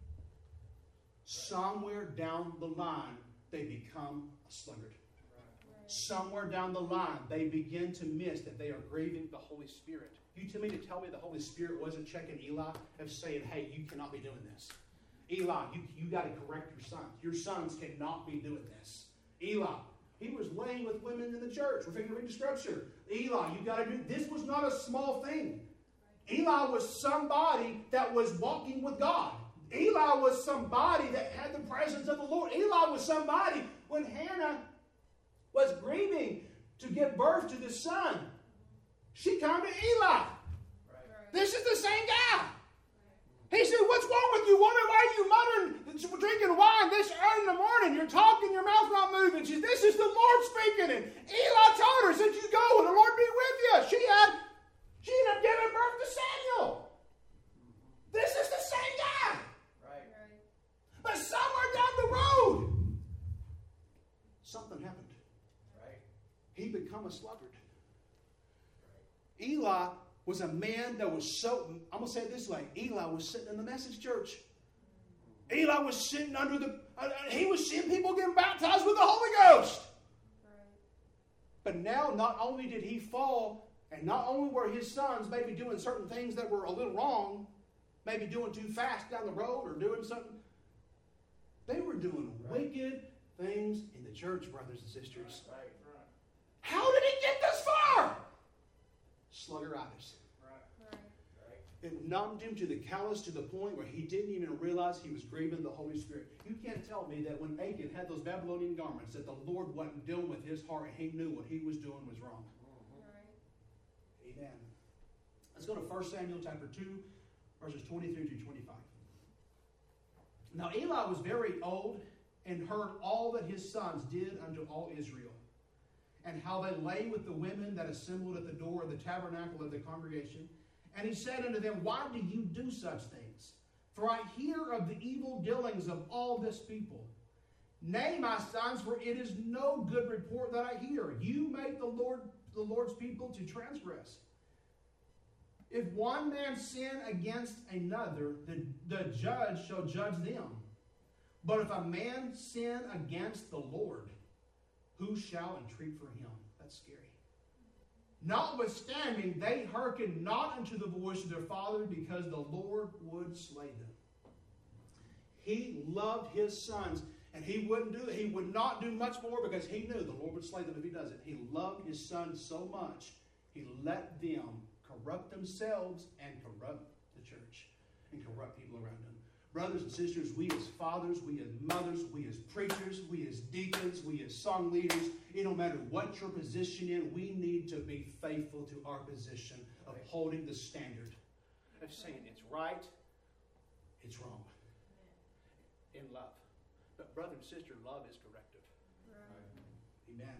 Somewhere down the line, they become a sluggard. Right. Somewhere down the line, they begin to miss that they are grieving the Holy Spirit. You tell me to tell me the Holy Spirit wasn't checking Eli and saying, hey, you cannot be doing this. Eli, you, you got to correct your sons. Your sons cannot be doing this. Eli, he was laying with women in the church. We're going to read the scripture. Eli, you got to do, this was not a small thing. Eli was somebody that was walking with God. Eli was somebody that had the presence of the Lord. Eli was somebody, when Hannah was grieving to give birth to the son, she came to Eli. Right. This is the same guy. He said, what's wrong with you, woman? Why are you muttering, drinking wine this early in the morning? You're talking, your mouth's not moving. She said, this is the Lord speaking. And Eli told her, said, you go and the Lord be with you. She had, she ended up giving birth to Samuel. This is the same guy. Right. But somewhere down the road, something happened. Right. He became a sluggard. Right. Eli was a man that was so, I'm going to say it this way, Eli was sitting in the message church. Eli was sitting under the, uh, he was seeing people getting baptized with the Holy Ghost. Right. But now, not only did he fall, and not only were his sons maybe doing certain things that were a little wrong, maybe doing too fast down the road or doing something, they were doing right. wicked things in the church, brothers and sisters. Right. Right. How did he get this far? Sluggeritis. Right. Right. It numbed him to the callous to the point where he didn't even realize he was grieving the Holy Spirit. You can't tell me that when Achan had those Babylonian garments that the Lord wasn't dealing with his heart and he knew what he was doing was wrong. Right. Amen. Let's go to First Samuel chapter two, verses twenty-three to twenty-five. Now Eli was very old and heard all that his sons did unto all Israel, and how they lay with the women that assembled at the door of the tabernacle of the congregation. And he said unto them, Why do you do such things? For I hear of the evil dealings of all this people. Nay, my sons, for it is no good report that I hear. You make the Lord the Lord's people to transgress. If one man sin against another, the, the judge shall judge them. But if a man sin against the Lord, who shall entreat for him? That's scary. Notwithstanding, they hearkened not unto the voice of their father, because the Lord would slay them. He loved his sons, and he wouldn't do it. He would not do much more because he knew the Lord would slay them if he does it. He loved his sons so much, he let them corrupt themselves and corrupt the church and corrupt people around them. Brothers and sisters, we as fathers, we as mothers, we as preachers, we as deacons, we as song leaders, it don't matter what your position in, we need to be faithful to our position of holding the standard. Of saying it's right, it's wrong. In love. But brother and sister, love is corrective. Right. Amen.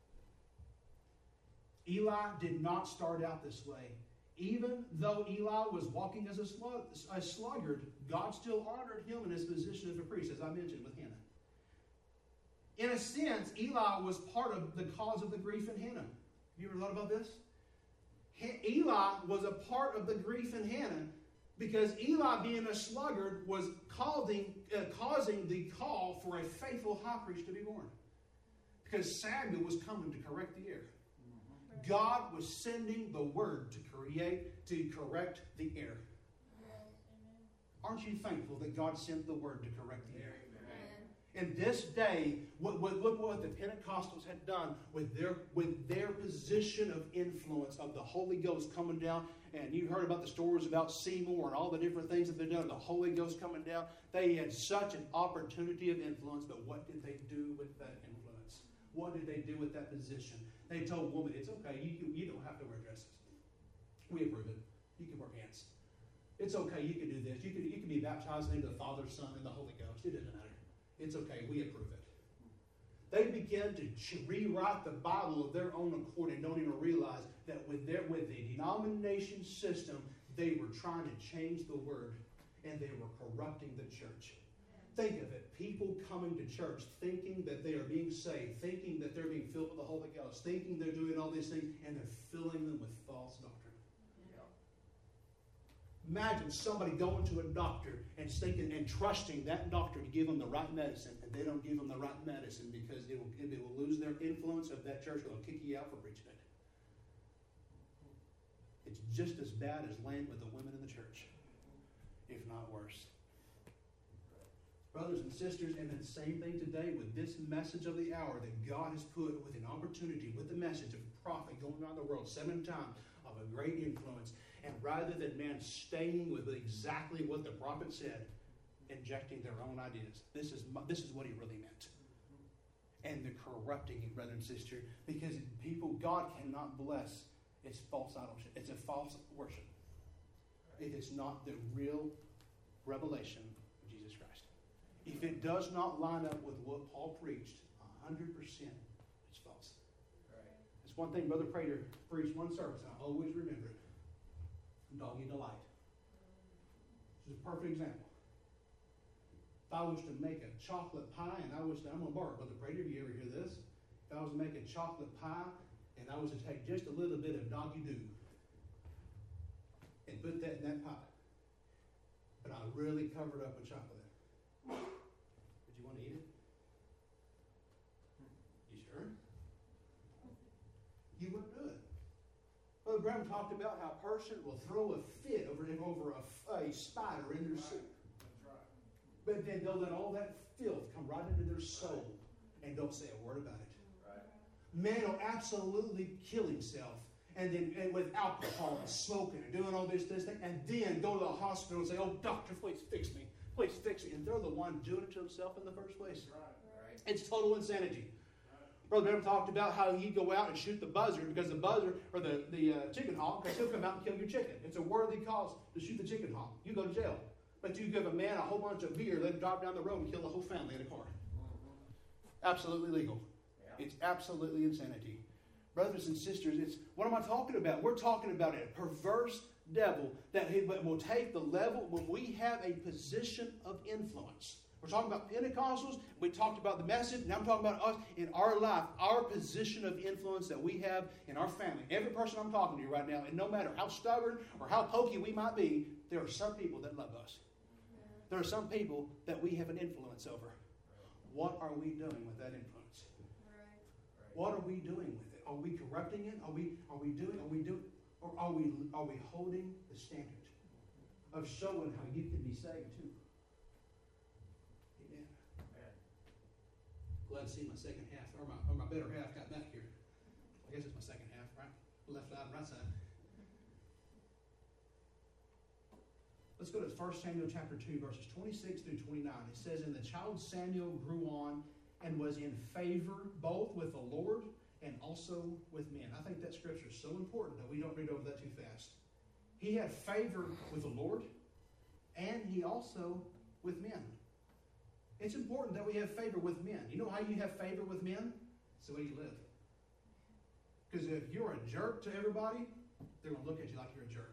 Eli did not start out this way. Even though Eli was walking as a, slug, a sluggard, God still honored him in his position as a priest, as I mentioned with Hannah. In a sense, Eli was part of the cause of the grief in Hannah. Have you ever thought about this? Eli was a part of the grief in Hannah because Eli, being a sluggard, was causing, uh, causing the call for a faithful high priest to be born. Because Samuel was coming to correct the error. God was sending the word to create, to correct the error. Aren't you thankful that God sent the word to correct the error? In this day, what, what, look what the Pentecostals had done with their, with their position of influence of the Holy Ghost coming down. And you heard about the stories about Seymour and all the different things that they've done, the Holy Ghost coming down. They had such an opportunity of influence, but what did they do with that influence? What did they do with that position? They told women, it's okay, you, you don't have to wear dresses. We approve it. You can wear pants. It's okay, you can do this. You can, you can be baptized into the Father, Son, and the Holy Ghost. It doesn't matter. It's okay, we approve it. They began to rewrite the Bible of their own accord and don't even realize that with, their, with the denomination system, they were trying to change the word and they were corrupting the church. Think of it. People coming to church thinking that they are being saved, thinking that they're being filled with the Holy Ghost, thinking they're doing all these things, and they're filling them with false doctrine. Yeah. Imagine somebody going to a doctor and thinking and trusting that doctor to give them the right medicine, and they don't give them the right medicine because it will, it will lose their influence of that church. They'll kick you out for preaching it. It's just as bad as laying with the women in the church, if not worse. Brothers and sisters, and the same thing today with this message of the hour that God has put with an opportunity, with the message of a prophet going around the world seven times of a great influence. And rather than man staying with exactly what the prophet said, injecting their own ideas. This is, this is what he really meant. And they're corrupting it, brother and sister, because people, God cannot bless. It's false idolship. It's a false worship. If it's not the real revelation of Jesus Christ. If it does not line up with what Paul preached, one hundred percent, it's false. Right. It's one thing Brother Prater preached one service, and I always remember it. Doggy delight. This is a perfect example. If I was to make a chocolate pie, and I was to, I'm going to borrow Brother Prater, if you ever hear this. If I was to make a chocolate pie, and I was to take just a little bit of doggy doo and put that in that pie, but I really covered up with chocolate. Would you want to eat it? You sure? You wouldn't do it. Brother Graham talked about how a person will throw a fit over, over a, a spider in their soup. That's right. But then they'll let all that filth come right into their soul and don't say a word about it. Right. Man will absolutely kill himself and then and with alcohol and smoking and doing all this, this thing, and then go to the hospital and say, oh, doctor, please fix me. Please fix me. And they're the one doing it to themselves in the first place. Right. It's total insanity. Brother Branham talked about how he'd go out and shoot the buzzard because the buzzard, or the, the uh, chicken hawk, because he'll come out and kill your chicken. It's a worthy cause to shoot the chicken hawk. You go to jail. But you give a man a whole bunch of beer, let him drive down the road and kill the whole family in a car. Absolutely legal. Yeah. It's absolutely insanity. Brothers and sisters, it's what am I talking about? We're talking about a perverse devil that he, will take the level when we have a position of influence. We're talking about Pentecostals. We talked about the message. Now I'm talking about us in our life, our position of influence that we have in our family. Every person I'm talking to right now, and no matter how stubborn or how pokey we might be, there are some people that love us. There are some people that we have an influence over. What are we doing with that influence? What are we doing with it? Are we corrupting it? Are we are we doing? Are we doing? Or are we are we holding the standard of showing how you can be saved too? Amen. Amen. Glad to see my second half, or my or my better half got back here. I guess it's my second half, right? Left side and right side. Let's go to First Samuel chapter two, verses twenty-six through twenty-nine. It says, and the child Samuel grew on and was in favor both with the Lord and also with men. I think that scripture is so important that we don't read over that too fast. He had favor with the Lord, and he also with men. It's important that we have favor with men. You know how you have favor with men? It's the way you live. Because if you're a jerk to everybody, they're going to look at you like you're a jerk.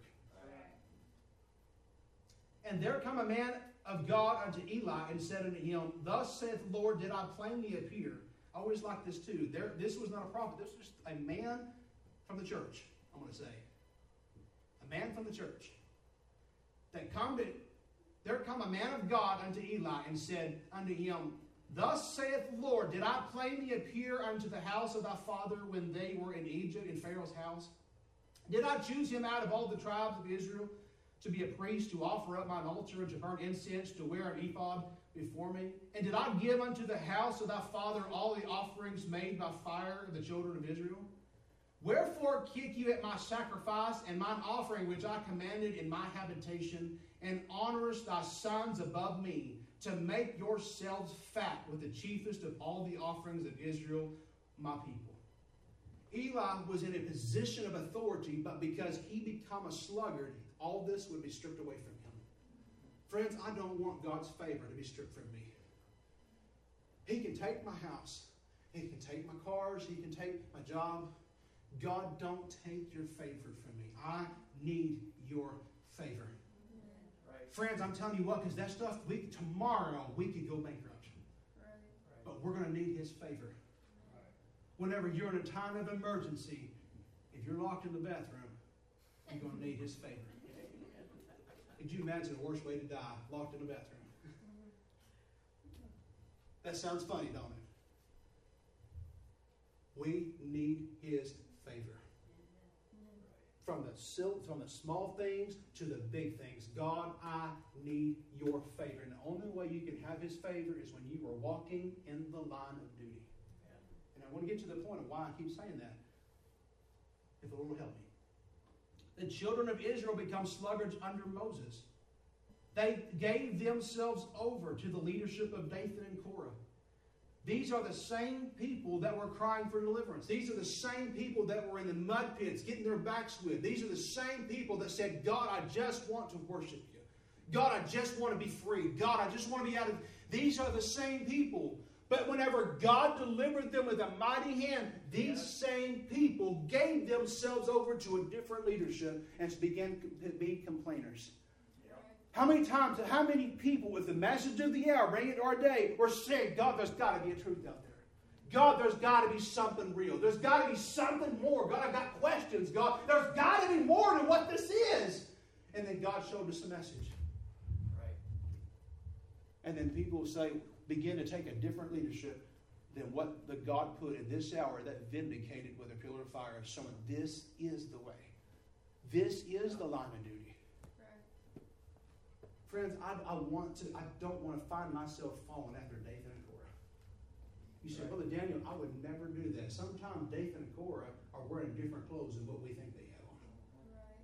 And there come a man of God unto Eli and said unto him, thus saith the Lord, did I plainly appear? I always like this too. There, this was not a prophet. This was just a man from the church, I'm going to say. A man from the church. That come to, there come a man of God unto Eli and said unto him, thus saith the Lord, did I plainly appear unto the house of thy father when they were in Egypt, in Pharaoh's house? Did I choose him out of all the tribes of Israel to be a priest, to offer up mine altar, and to burn incense, to wear an ephod before me? And did I give unto the house of thy father all the offerings made by fire of the children of Israel? Wherefore kick you at my sacrifice and mine offering which I commanded in my habitation, and honorest thy sons above me, to make yourselves fat with the chiefest of all the offerings of Israel, my people? Eli was in a position of authority, but because he became a sluggard, all this would be stripped away from him. Friends, I don't want God's favor to be stripped from me. He can take my house. He can take my cars. He can take my job. God, don't take your favor from me. I need your favor. Right. Friends, I'm telling you what, because that stuff, we, tomorrow we could go bankrupt. Right. But we're going to need his favor. Whenever you're in a time of emergency, if you're locked in the bathroom, you're going to need his favor. Could you imagine a worse way to die, locked in a bathroom? That sounds funny, don't it? We need his favor. From the, from the small things to the big things. God, I need your favor. And the only way you can have his favor is when you are walking in the line of duty. And I want to get to the point of why I keep saying that. If the Lord will help me. The children of Israel become sluggards under Moses. They gave themselves over to the leadership of Dathan and Korah. These are the same people that were crying for deliverance. These are the same people that were in the mud pits getting their backs whipped. These are the same people that said, God, I just want to worship you. God, I just want to be free. God, I just want to be out of... These are the same people. But whenever God delivered them with a mighty hand, these same people gave themselves over to a different leadership and began to be complainers. How many times, how many people with the message of the hour, bring it to our day, were saying, God, there's got to be a truth out there. God, there's got to be something real. There's got to be something more. God, I've got questions. God, there's got to be more than what this is. And then God showed us a message. Right. And then people say, begin to take a different leadership than what the God put in this hour that vindicated with a pillar of fire, showing this is the way. This is the line of duty. Friends, I, I want to, I don't want to find myself falling after Dathan and Korah. You say, Right. Brother Daniel, I would never do that. Sometimes Dathan and Korah are wearing different clothes than what we think they have on. Right.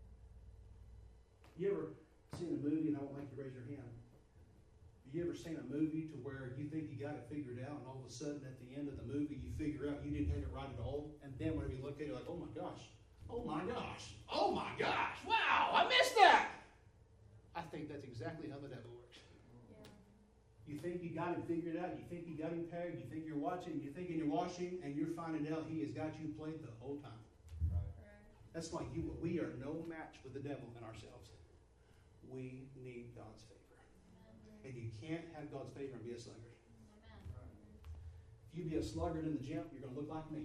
You ever seen a movie, and I won't make you raise your hand, you ever seen a movie to where you think you got it figured out, and all of a sudden at the end of the movie you figure out you didn't have it right at all, and then whenever you look at it, you're like, oh my gosh, oh my gosh, oh my gosh, wow, I missed that! I think that's exactly how the devil works. Yeah. You think you got him figured out, you think you got him pegged, you think you're watching, you're thinking you're watching, and you're finding out he has got you played the whole time. Right. Right. That's like you. We are no match with the devil and ourselves. We need God's favor. And you can't have God's favor and be a sluggard. If you be a sluggard in the gym, you're going to look like me.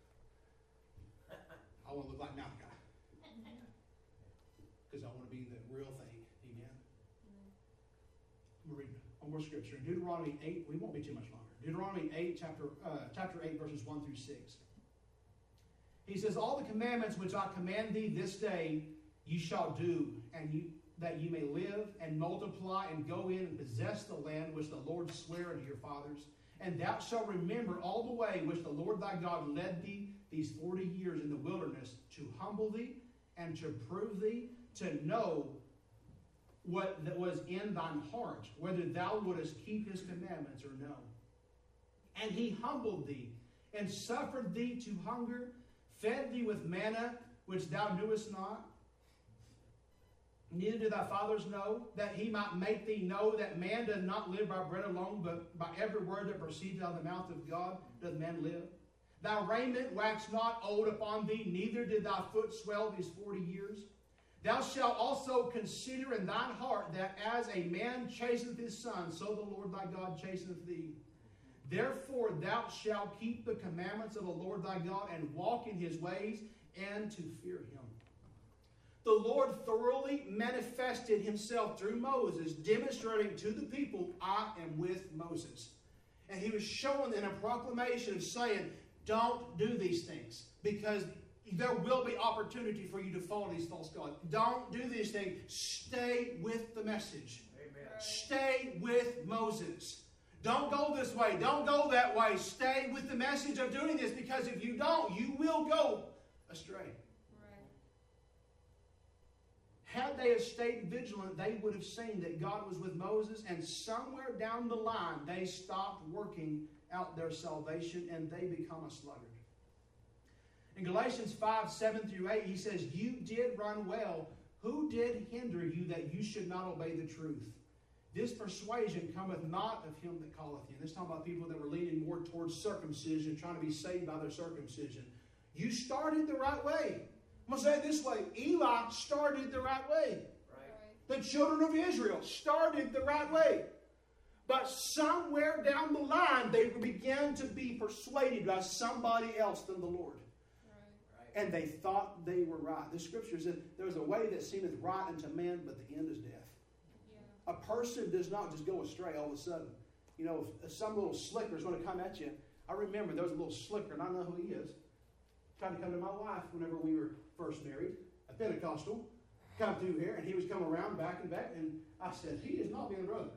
I want to look like Malachi. Because I want to be the real thing. Amen. I'm going to read one more scripture. In Deuteronomy eight, we won't be too much longer. Deuteronomy eight, chapter, uh, chapter eight, verses one through six. He says, all the commandments which I command thee this day, you shall do, and you that you may live and multiply and go in and possess the land which the Lord sware unto your fathers. And thou shalt remember all the way which the Lord thy God led thee these forty years in the wilderness, to humble thee and to prove thee, to know what that was in thine heart, whether thou wouldest keep his commandments or no. And he humbled thee and suffered thee to hunger, fed thee with manna which thou knewest not, neither did thy fathers know, that he might make thee know that man does not live by bread alone, but by every word that proceeds out of the mouth of God doth man live. Thy raiment waxed not old upon thee, neither did thy foot swell these forty years. Thou shalt also consider in thine heart that as a man chasteneth his son, so the Lord thy God chasteneth thee. Therefore thou shalt keep the commandments of the Lord thy God, and walk in his ways, and to fear him. The Lord thoroughly manifested himself through Moses, demonstrating to the people, I am with Moses. And he was showing in a proclamation of saying, don't do these things, because there will be opportunity for you to follow these false gods. Don't do these things. Stay with the message. Amen. Stay with Moses. Don't go this way. Don't go that way. Stay with the message of doing this, because if you don't, you will go astray. Had they have stayed vigilant, they would have seen that God was with Moses, and somewhere down the line, they stopped working out their salvation, and they become a sluggard. In Galatians five, seven through eight, he says, you did run well. Who did hinder you that you should not obey the truth? This persuasion cometh not of him that calleth you. This is talking about people that were leaning more towards circumcision, trying to be saved by their circumcision. You started the right way. I'm going to say it this way. Eli started the right way. Right. The children of Israel started the right way. But somewhere down the line, they began to be persuaded by somebody else than the Lord. Right. And they thought they were right. The scripture says, there's a way that seemeth right unto man, but the end is death. Yeah. A person does not just go astray all of a sudden. You know, if some little slicker is going to come at you. I remember there was a little slicker, and I know who he is. Tried to come to my wife whenever we were first married, a Pentecostal, come through here, and he was coming around back and back, and I said, he is not being a brother.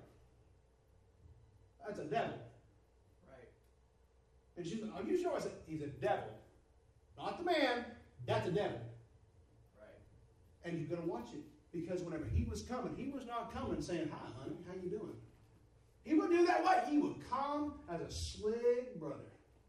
That's a devil. Right. And she's like, are you sure? I said, he's a devil. Not the man, that's a devil. Right. And you're going to watch it, because whenever he was coming, he was not coming saying, hi, honey, how you doing? He wouldn't do that way. He would come as a slick brother.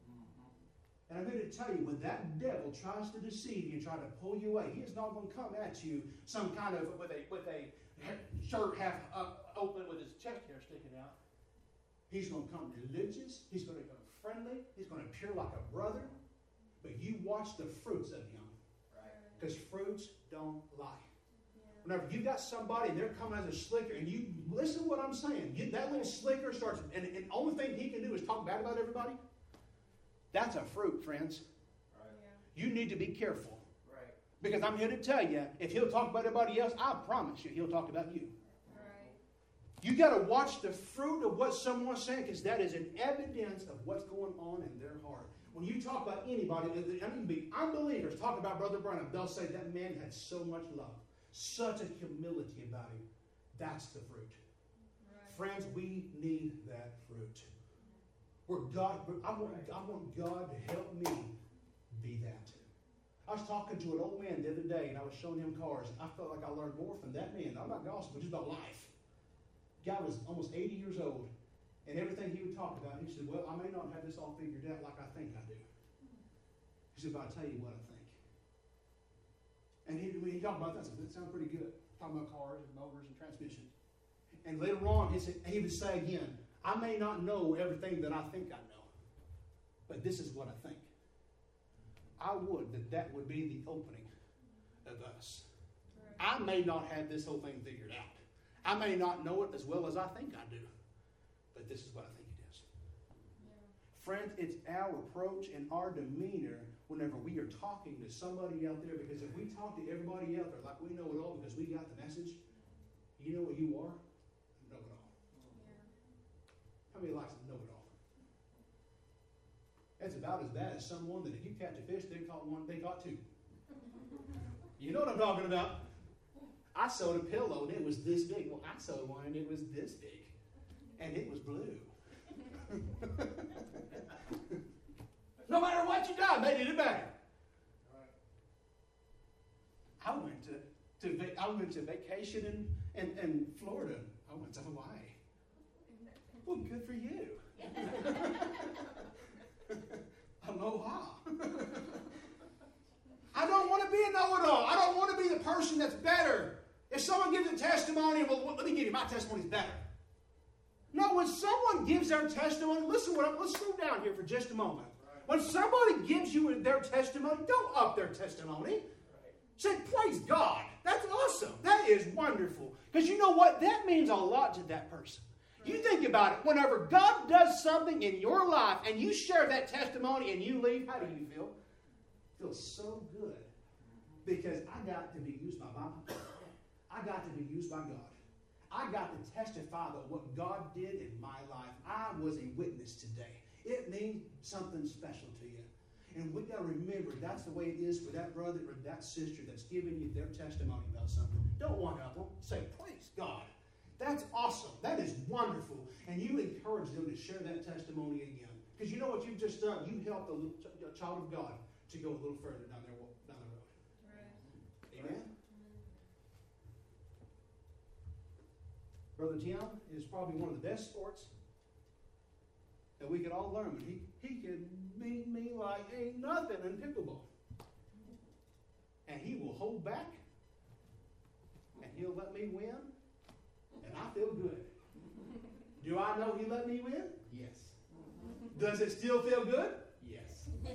And I'm here to tell you, when that devil tries to deceive you and try to pull you away, he is not going to come at you some kind of, with a with a shirt half uh, open with his chest hair sticking out. He's going to come religious. He's going to come friendly. He's going to appear like a brother. But you watch the fruits of him. Right. Because fruits don't lie. Yeah. Whenever you got somebody and they're coming as a slicker, and you listen to what I'm saying, you, that little slicker starts, and the only thing he can do is talk bad about everybody. That's a fruit, friends. Right. Yeah. You need to be careful. Right. Because I'm here to tell you, if he'll talk about everybody else, I promise you, he'll talk about you. Right. You got to watch the fruit of what someone's saying, because that is an evidence of what's going on in their heart. When you talk about anybody, I mean, be unbelievers talk about Brother Branham, they'll say that man had so much love, such a humility about him. That's the fruit. Right. Friends, we need that fruit. Where God, I want, I want God to help me be that. I was talking to an old man the other day, and I was showing him cars. I felt like I learned more from that man, not about gospel, but just about life. The guy was almost eighty years old, and everything he would talk about, he said, well, I may not have this all figured out like I think I do. He said, but I'll tell you what I think. And he, when he talked about that, I said, that sounds pretty good. Talking about cars and motors and transmissions. And later on, he, said, he would say again, I may not know everything that I think I know, but this is what I think. I would that that would be the opening of us. I may not have this whole thing figured out. I may not know it as well as I think I do, but this is what I think it is. Yeah. Friends, it's our approach and our demeanor whenever we are talking to somebody out there, because if we talk to everybody out there like we know it all because we got the message, you know what you are? Know it all. Yeah. How many likes to know it all? That's about as bad as someone that if you catch a fish, they caught one, they caught two. You know what I'm talking about? I sewed a pillow and it was this big. Well, I sewed one and it was this big. And it was blue. No matter what you done, they did it better. I went to, to I went to vacation in, in, in Florida. I went to Hawaii. Well, good for you. Aloha. I don't want to be a know-it-all. I don't want to be the person that's better. If someone gives a testimony, well, let me give you, my testimony's better. No, when someone gives their testimony, listen, what I'm, let's slow down here for just a moment. When somebody gives you their testimony, don't up their testimony. Say, praise God. That's awesome. That is wonderful. Because you know what? That means a lot to that person. You think about it. Whenever God does something in your life and you share that testimony and you leave, how do you feel? It feels so good. Because I got to be used by my I got to be used by God. I got to testify that what God did in my life. I was a witness today. It means something special to you. And we got to remember that's the way it is for that brother or that sister that's giving you their testimony about something. Don't one up them. Say, praise God. That's awesome. That is wonderful. And you encourage them to share that testimony again. Because you know what you've just done? You helped a, little, a child of God to go a little further down, their, down the road. Right. Amen? Brother Tim is probably one of the best sports that we could all learn. But he, he could beat me like ain't nothing in pickleball. And he will hold back. And he'll let me win. And I feel good. Do I know he let me win? Yes. Does it still feel good? Yes.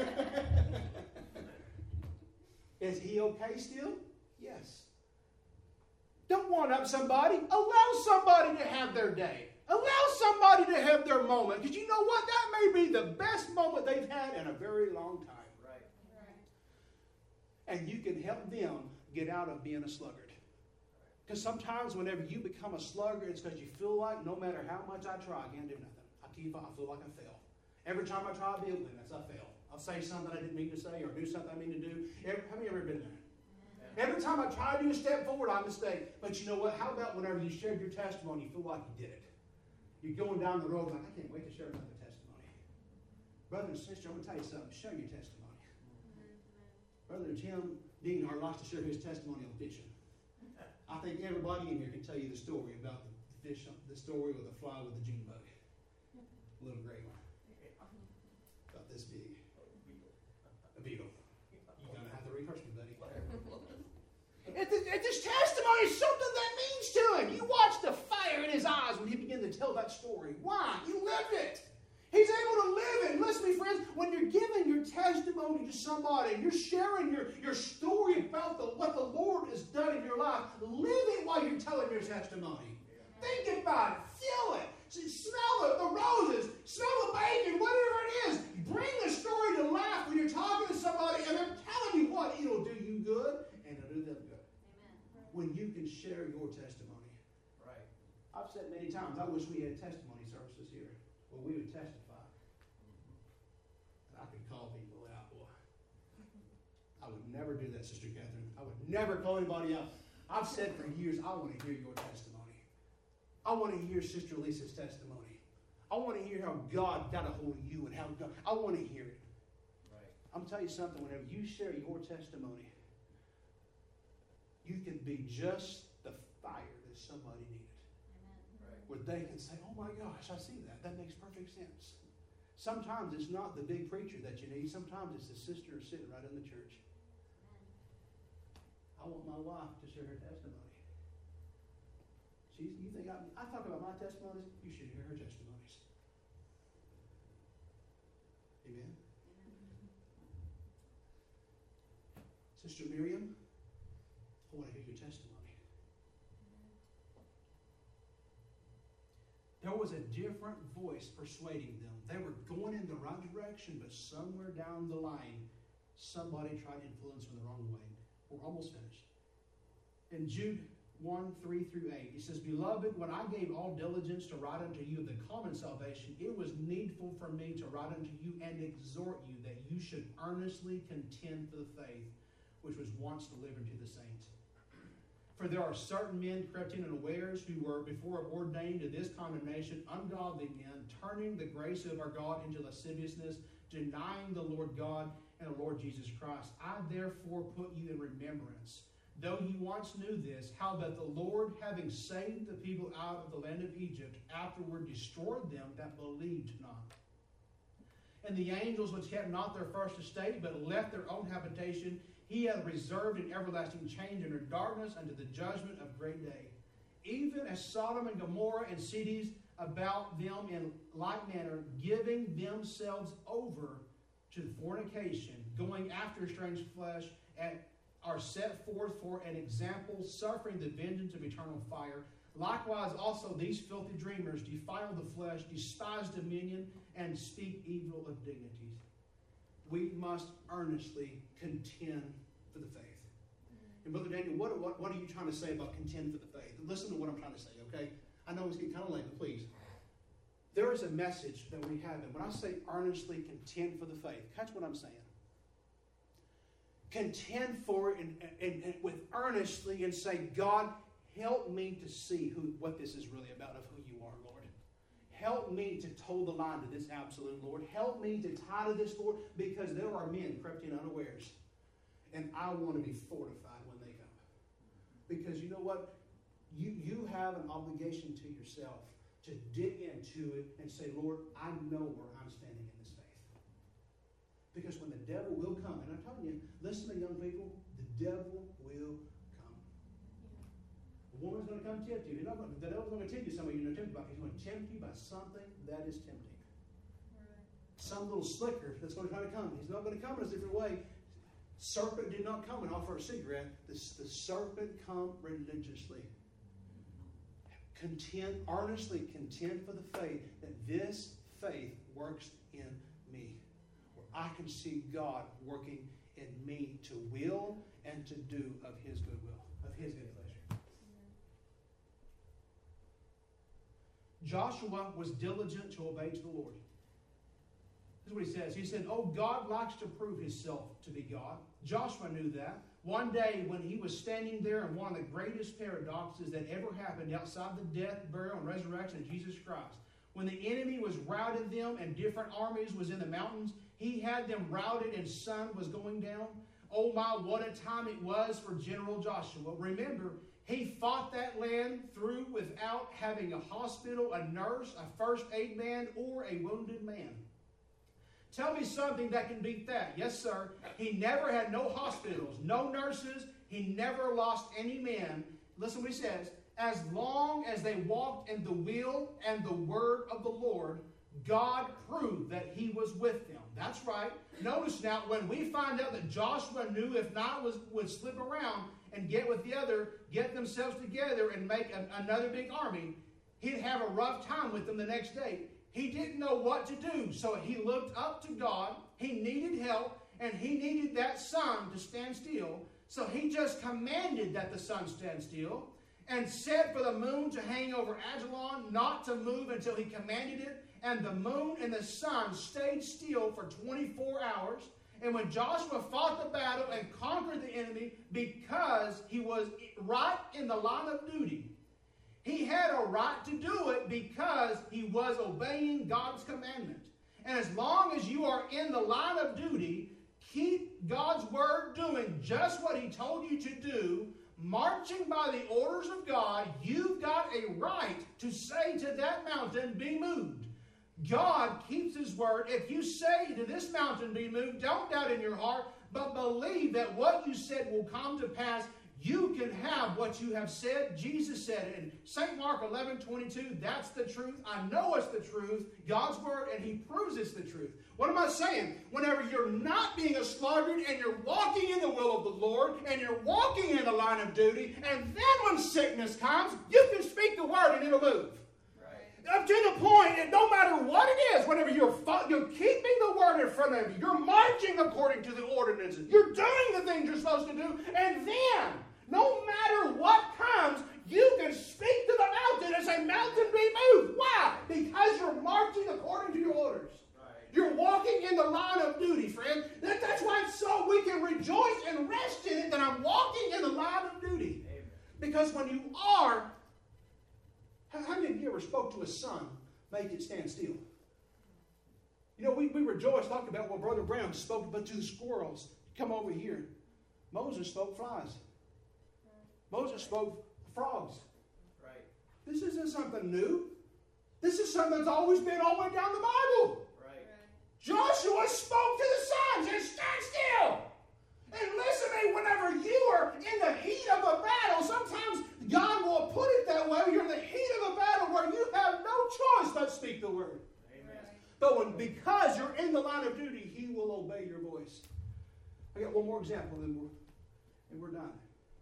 Is he okay still? Yes. Don't one up somebody. Allow somebody to have their day. Allow somebody to have their moment. Because you know what? That may be the best moment they've had in a very long time. Right. Right. And you can help them get out of being a sluggard. Because sometimes whenever you become a sluggard, it's because you feel like no matter how much I try, I can't do nothing. I keep I feel like I fail. Every time I try to be a witness, I fail. I'll say something I didn't mean to say or do something I mean to do. Every, how many of you ever been there? Yeah. Every time I try to do a step forward, I mistake. But you know what? How about whenever you shared your testimony, you feel like you did it? You're going down the road like, I can't wait to share another testimony. Brother and sister, I'm going to tell you something. Share your testimony. Mm-hmm. Brother Tim Deanhart likes to share his testimony on fishing. I think everybody in here can tell you the story about the fish, the story with the fly with the June bug. Little gray one. About this big. A beetle. You're going to have to rehearse me, buddy. If this testimony is something that means to him. You watch the fire in his eyes when he began to tell that story. Why? You lived it. He's able to live it. Listen to me, friends. When you're giving your testimony to somebody and you're sharing your, your story about the, what the Lord has done in your life, live it while you're telling your testimony. Yeah. Think about it. Feel it. Smell it. The roses. Smell the bacon. Whatever it is. Bring the story to life when you're talking to somebody and they're telling you what. It'll do you good and it'll do them good. Amen. When you can share your testimony. Right. I've said many times, I wish we had testimony services here where we would testify. And I could call people out, boy. I would never do that, Sister Catherine. I would never call anybody out. I've said for years, I want to hear your testimony. I want to hear Sister Lisa's testimony. I I want to hear how God got a hold of you and how God, I want to hear it. Right. I'm telling you something, whenever you share your testimony, you can be just the fire that somebody needed. Right. Where they can say, oh my gosh, I see that. That makes perfect sense. Sometimes it's not the big preacher that you need. Sometimes it's the sister sitting right in the church. I want my wife to share her testimony. She's, you think I, I talk about my testimonies? You should hear her testimonies. Amen? Sister Miriam, I want to hear your testimony. There was a different voice persuading them. They were going in the right direction, but somewhere down the line, somebody tried to influence them the wrong way. We're almost finished. In Jude one, three through eight, he says, Beloved, when I gave all diligence to write unto you the common salvation, it was needful for me to write unto you and exhort you that you should earnestly contend for the faith which was once delivered to the saints. For there are certain men crept in unawares who were before ordained to this condemnation, ungodly men, turning the grace of our God into lasciviousness, denying the Lord God and the Lord Jesus Christ. I therefore put you in remembrance, though you once knew this, how that the Lord, having saved the people out of the land of Egypt, afterward destroyed them that believed not. And the angels which kept not their first estate, but left their own habitation, he hath reserved in everlasting change under darkness unto the judgment of great day. Even as Sodom and Gomorrah and cities about them in like manner, giving themselves over to fornication, going after strange flesh, and are set forth for an example, suffering the vengeance of eternal fire. Likewise also these filthy dreamers defile the flesh, despise dominion, and speak evil of dignities. We must earnestly contend for the faith. And Brother Daniel, what, what, what are you trying to say about contend for the faith? Listen to what I'm trying to say, okay? I know it's getting kind of late, but please. There is a message that we have, and when I say earnestly contend for the faith, catch what I'm saying. Contend for it and, and, and with earnestly and say, God, help me to see who what this is really about, of who you are, Lord. Help me to toe the line to this absolute, Lord. Help me to tie to this, Lord, because there are men crept in unawares. And I want to be fortified when they come. Because you know what? You, you have an obligation to yourself to dig into it and say, Lord, I know where I'm standing in this faith. Because when the devil will come, and I'm telling you, listen to young people, the devil will come. A woman's going to come tempt you. You're not going, the devil's going to tempt you something you're not tempted by. He's going to tempt you by something that is tempting. Right. Some little slicker that's going to try to come. He's not going to come in a different way. Serpent did not come and offer a cigarette. The, the serpent come religiously. Contend, earnestly contend for the faith that this faith works in me. Where I can see God working in me to will and to do of His good will, of His good pleasure. Joshua was diligent to obey to the Lord. This is what he says. He said, oh, God likes to prove Himself to be God. Joshua knew that. One day when he was standing there in one of the greatest paradoxes that ever happened outside the death, burial, and resurrection of Jesus Christ, when the enemy was routed them and different armies was in the mountains, He had them routed and sun was going down. Oh my, what a time it was for General Joshua. Remember, he fought that land through without having a hospital, a nurse, a first aid man, or a wounded man. Tell me something that can beat that. Yes, sir. He never had no hospitals, no nurses. He never lost any men. Listen what he says. As long as they walked in the will and the word of the Lord, God proved that He was with them. That's right. Notice now, when we find out that Joshua knew if not was, would slip around and get with the other, get themselves together and make a, another big army, he'd have a rough time with them the next day. He didn't know what to do, so he looked up to God. He needed help, and he needed that sun to stand still. So he just commanded that the sun stand still and said for the moon to hang over Ajalon, not to move until he commanded it. And the moon and the sun stayed still for twenty-four hours. And when Joshua fought the battle and conquered the enemy because he was right in the line of duty, He had a right to do it because he was obeying God's commandment. And as long as you are in the line of duty, keep God's word doing just what he told you to do, marching by the orders of God, you've got a right to say to that mountain, be moved. God keeps his word. If you say to this mountain, be moved, don't doubt in your heart, but believe that what you said will come to pass. You can have what you have said. Jesus said it in Saint Mark eleven twenty-two. That's the truth. I know it's the truth. God's word, and he proves it's the truth. What am I saying? Whenever you're not being a sluggard and you're walking in the will of the Lord and you're walking in the line of duty, and then when sickness comes, you can speak the word and it'll move. Right. Up to the point, and no matter what it is, whenever you're, you're keeping the word in front of you, you're marching according to the ordinances, you're doing the things you're supposed to do, and then, no matter what comes, you can speak to the mountain and say, mountain be moved. Why? Because you're marching according to your orders. You're walking in the line of duty, friend. That, that's why it's so we can rejoice and rest in it that I'm walking in the line of duty. Amen. Because when you are, how, how many of you ever spoke to a sun, make it stand still? You know, we, we rejoice talking about what Brother Brown spoke, but to the squirrels, come over here. Moses spoke flies. Moses spoke frogs. Right. This isn't something new. This is something that's always been all the way down the Bible. Joshua spoke to the suns and stand still. And listen to me, whenever you are in the heat of a battle, sometimes God will put it that way. You're in the heat of a battle where you have no choice but speak the word. Amen. But when, because you're in the line of duty, he will obey your voice. I got one more example, and we're, and we're done.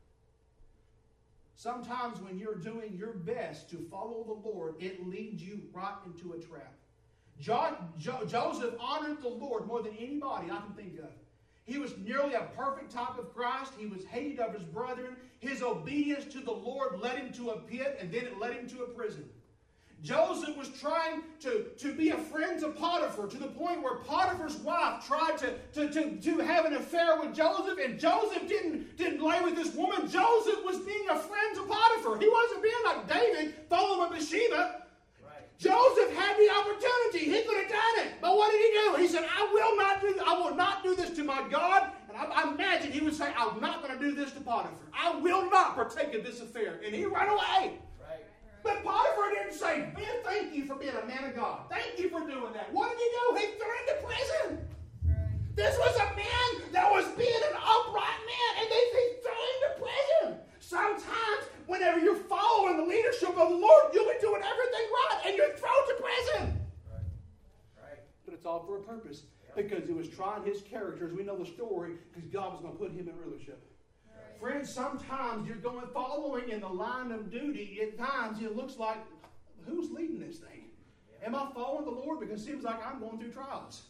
Sometimes when you're doing your best to follow the Lord, it leads you right into a trap. Jo- jo- Joseph honored the Lord more than anybody I can think of. He was nearly a perfect type of Christ. He was hated of his brethren. His obedience to the Lord led him to a pit, and then it led him to a prison. Joseph was trying to, to be a friend to Potiphar, to the point where Potiphar's wife tried to, to, to, to have an affair with Joseph, and Joseph didn't, didn't lay with this woman. Joseph was being a friend to Potiphar. He wasn't being like David, following Bathsheba. Joseph had the opportunity. He could have done it. But what did he do? He said, I will not do I will not do this to my God. And I, I imagine he would say, I'm not going to do this to Potiphar. I will not partake of this affair. And he ran away. Right. But Potiphar didn't say, Ben, thank you for being a man of God. Thank you for doing that. What did he do? He threw him to prison. Right. This was a man that was being an upright man. And they, they threw him to prison. Sometimes, whenever you're following the leadership of the Lord, you'll be doing everything right, and you're thrown to prison. Right. Right. But it's all for a purpose, yep. Because he was trying his characters. We know the story, because God was going to put him in rulership. Right. Friends, sometimes you're going following in the line of duty. At times, it looks like, who's leading this thing? Yep. Am I following the Lord? Because it seems like I'm going through trials.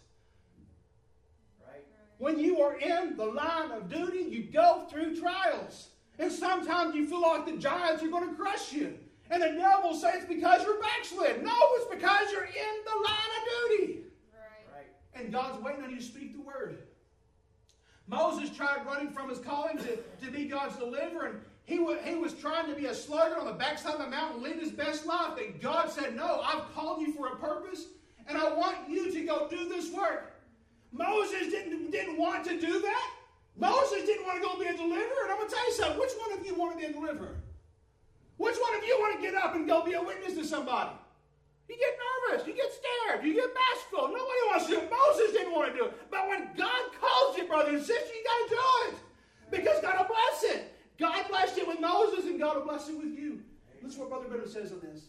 Right. When you are in the line of duty, you go through trials. And sometimes you feel like the giants are going to crush you. And the devil will say it's because you're backslid. No, it's because you're in the line of duty. Right. Right. And God's waiting on you to speak the word. Moses tried running from his calling to, to be God's deliverer. And he, w- he was trying to be a sluggard on the backside of the mountain, live his best life. And God said, no, I've called you for a purpose. And I want you to go do this work. Moses didn't, didn't want to do that. Moses didn't want to go be a deliverer. And I'm going to tell you something. Which one of you want to be a deliverer? Which one of you want to get up and go be a witness to somebody? You get nervous. You get scared. You get bashful. Nobody wants to do it. Moses didn't want to do it. But when God calls you, brother and sister, you got to do it. Because God will bless it. God blessed it with Moses, and God will bless it with you. Listen to what Brother Bennett says on this.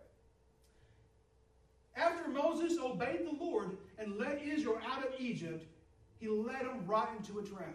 After Moses obeyed the Lord and led Israel out of Egypt, he led them right into a trap.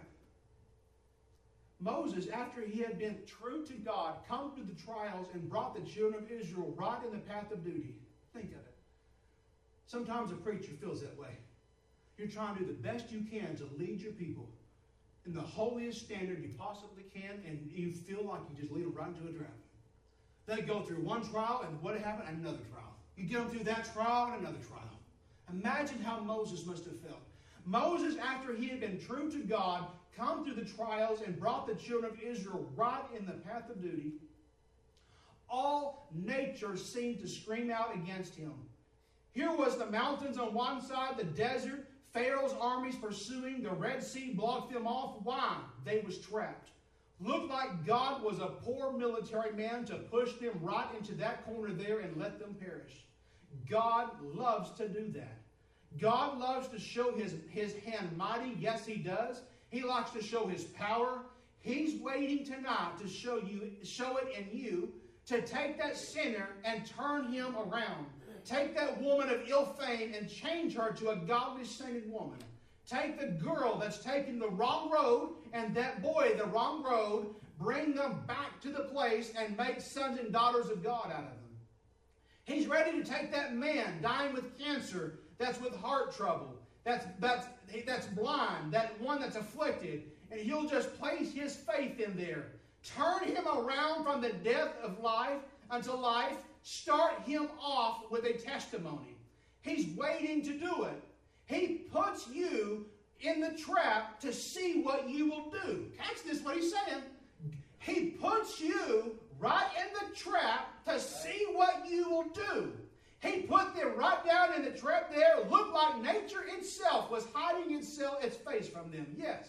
Moses, after he had been true to God, come through the trials and brought the children of Israel right in the path of duty. Think of it. Sometimes a preacher feels that way. You're trying to do the best you can to lead your people in the holiest standard you possibly can, and you feel like you just lead them right into a trap. They go through one trial, and what happened? Another trial. You get them through that trial and another trial. Imagine how Moses must have felt. Moses, after he had been true to God, come through the trials and brought the children of Israel right in the path of duty. All nature seemed to scream out against him. Here was the mountains on one side, the desert, Pharaoh's armies pursuing, the Red Sea blocked them off. Why? They was trapped. Looked like God was a poor military man to push them right into that corner there and let them perish. God loves to do that. God loves to show his, his hand mighty. Yes, he does. He likes to show his power. He's waiting tonight to show you, show it in you, to take that sinner and turn him around. Take that woman of ill fame and change her to a godly, sainted woman. Take the girl that's taken the wrong road and that boy the wrong road, bring them back to the place and make sons and daughters of God out of them. He's ready to take that man dying with cancer, that's with heart trouble, that's, that's, that's blind, that one that's afflicted, and he'll just place his faith in there. Turn him around from the death of life unto life. Start him off with a testimony. He's waiting to do it. He puts you in the trap to see what you will do. Catch this, what he's saying. He puts you right in the trap to see what you will do. He put them right down in the trap there. Looked like nature itself was hiding itself, its face from them. Yes.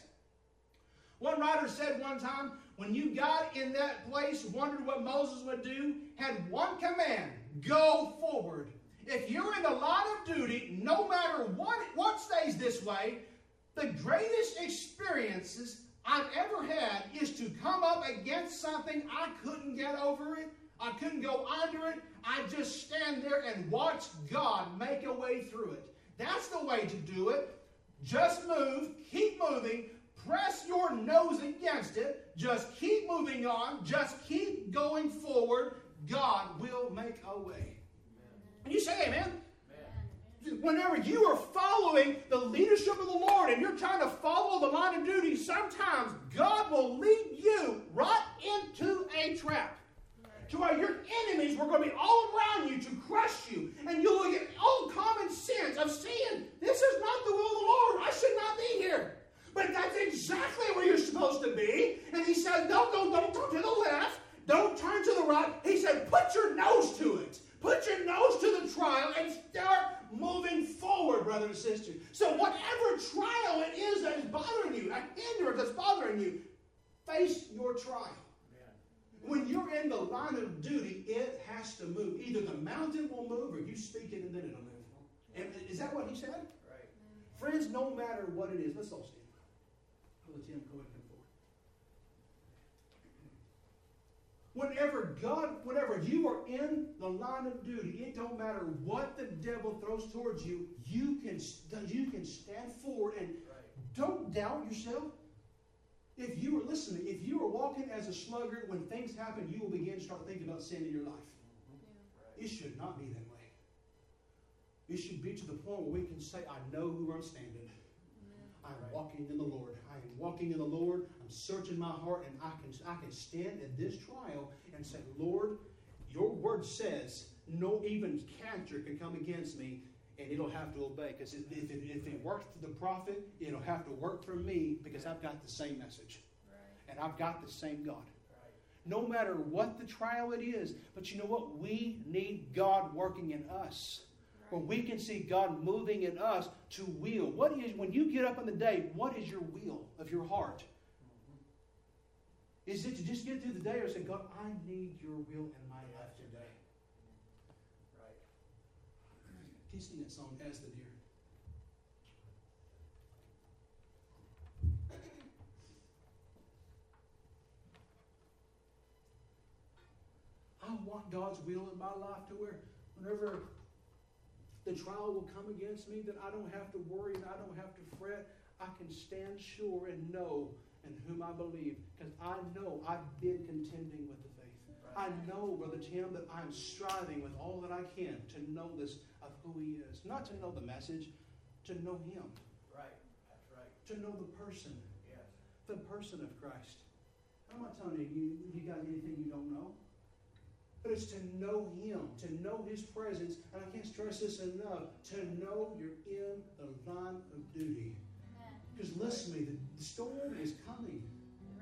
One writer said one time, when you got in that place, wondered what Moses would do, had one command: go forward. If you're in the line of duty, no matter what, what stays this way, the greatest experiences I've ever had is to come up against something I couldn't get over it. I couldn't go under it. I just stand there and watch God make a way through it. That's the way to do it. Just move, keep moving, press your nose against it, just keep moving on, just keep going forward. God will make a way. And you say amen? Amen. Whenever you are following the leadership of the Lord and you're trying to follow the line of duty, sometimes God will lead you right into a trap. To where your enemies were going to be all around you to crush you. And you'll get all common sense of seeing, this is not the will of the Lord. I should not be here. But that's exactly where you're supposed to be. And he said, no, no, don't turn to the left. Don't turn to the right. He said, put your nose to it. Put your nose to the trial and start moving forward, brother and sister. So whatever trial it is that is bothering you, a hindrance that's bothering you, face your trial. When you're in the line of duty, it has to move. Either the mountain will move or you speak it and then it'll move. And is that what he said? Right. Friends, no matter what it is, let's all stand. I'll let Tim go ahead and come forward. Whenever God, whenever you are in the line of duty, it don't matter what the devil throws towards you, you can, you can stand forward and right. Don't doubt yourself. If you were listening, if you are walking as a sluggard, when things happen, you will begin to start thinking about sin in your life. Yeah. It should not be that way. It should be to the point where we can say, I know who I'm standing. I am walking in the Lord. I am walking in the Lord. I'm searching my heart, and I can, I can stand at this trial and say, Lord, your word says no even cancer can come against me, and it'll have to obey. Because if it, if it worked for the prophet, it'll have to work for me because I've got the same message. Right. And I've got the same God. Right. No matter what the trial it is. But you know what? We need God working in us. Right. Where we can see God moving in us to will. What is, when you get up in the day, what is your will of your heart? Mm-hmm. Is it to just get through the day or say, God, I need your will in my life today? Can you sing that song, As the Deer? I want God's will in my life to where whenever the trial will come against me, that I don't have to worry and I don't have to fret. I can stand sure and know in whom I believe, because I know I've been contending with the faith. Right. I know, Brother Tim, that I'm striving with all that I can to know this of who he is. Not to know the message, to know him. Right. That's right. To know the person. Yes. The person of Christ. I'm not telling you, you, you got anything you don't know. But it's to know him, to know his presence. And I can't stress this enough. To know you're in the line of duty. Because listen to me, the storm is coming.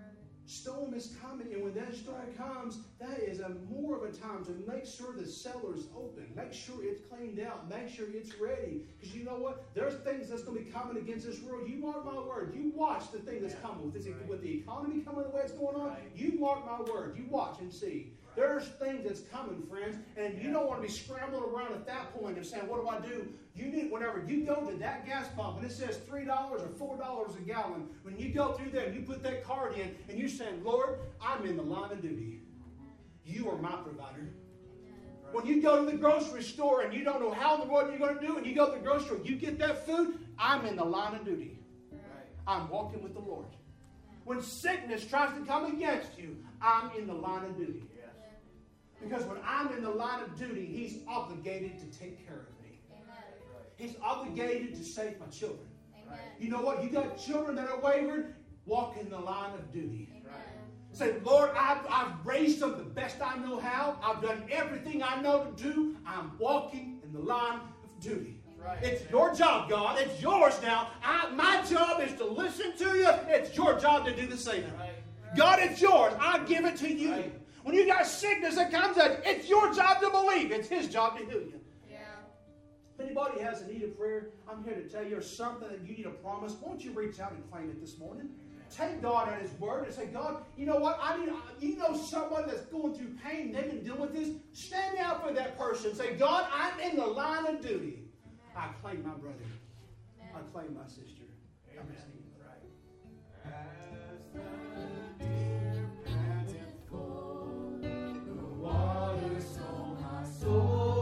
storm is coming, and when that storm comes, that is a more of a time to make sure the cellar's open. Make sure it's cleaned out. Make sure it's ready. Because you know what? There's things that's going to be coming against this world. You mark my word. You watch the thing that's yeah. coming. With, this, right. with the economy coming the way it's going on, right. you mark my word. You watch and see. Right. There's things that's coming, friends, and yeah. you don't want to be scrambling around at that point and saying, what do I do? You need, whenever you go to that gas pump and it says three dollars or four dollars a gallon, when you go through there and you put that card in and you're saying, Lord, I'm in the line of duty. You are my provider. Right. When you go to the grocery store and you don't know how in the world you're going to do, and you go to the grocery store, you get that food, I'm in the line of duty. Right. I'm walking with the Lord. When sickness tries to come against you, I'm in the line of duty. Yes. Because when I'm in the line of duty, He's obligated to take care of me. He's obligated to save my children. Amen. You know what? You got children that are wayward, walk in the line of duty. Amen. Say, Lord, I've, I've raised them the best I know how. I've done everything I know to do. I'm walking in the line of duty. Right. It's your job, God. It's yours now. I, my job is to listen to you. It's your job to do the same. Right. God, it's yours. I give it to you. Right. When you got sickness that comes at you, it's your job to believe. It's His job to heal you. If anybody has a need of prayer, I'm here to tell you there's something that you need a promise. Won't you reach out and claim it this morning? Take God at His word and say, God, you know what? I need. You know someone that's going through pain. They can deal with this. Stand out for that person. Say, God, I'm in the line of duty. I claim my brother. I claim my sister. Amen. Right. As the deer panteth for the waters, so my soul.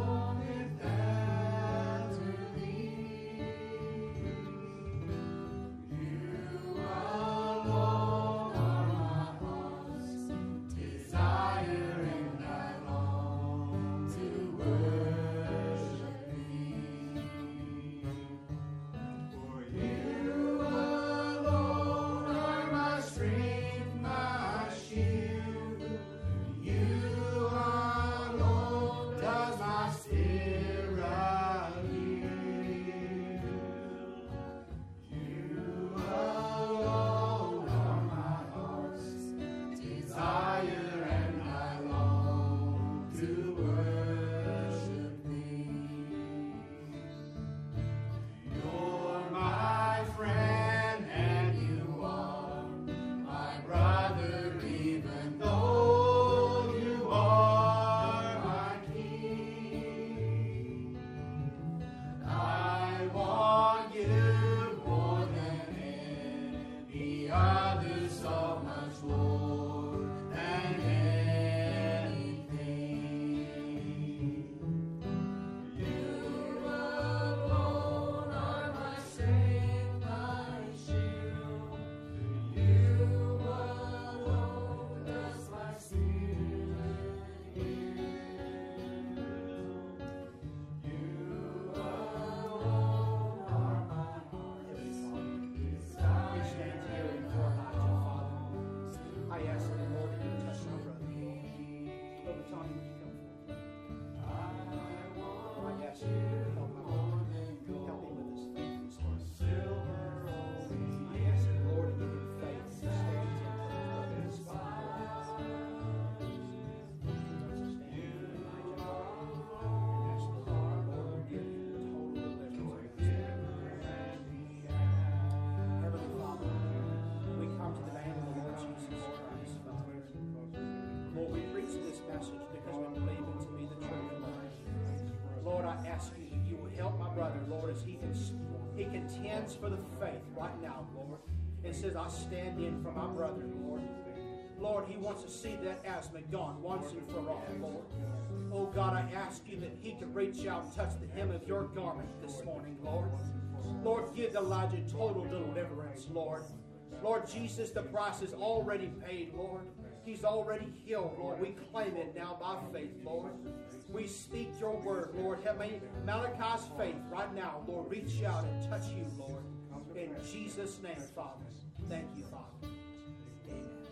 Lord, as he, can, he contends for the faith right now, Lord. It says, I stand in for my brother, Lord. Lord, he wants to see that asthma gone once and for all, Lord. Oh, God, I ask you that he could reach out and touch the hem of your garment this morning, Lord. Lord, give Elijah total deliverance, Lord. Lord Jesus, the price is already paid, Lord. He's already healed, Lord. We claim it now by faith, Lord. We speak your word, Lord. Help me, Malachi's faith right now, Lord. Reach out and touch you, Lord. In Jesus' name, Father. Thank you, Father. Amen.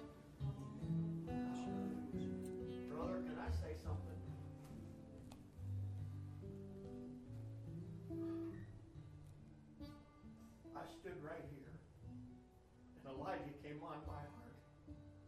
Brother, can I say something? I stood right here, and Elijah came on my heart.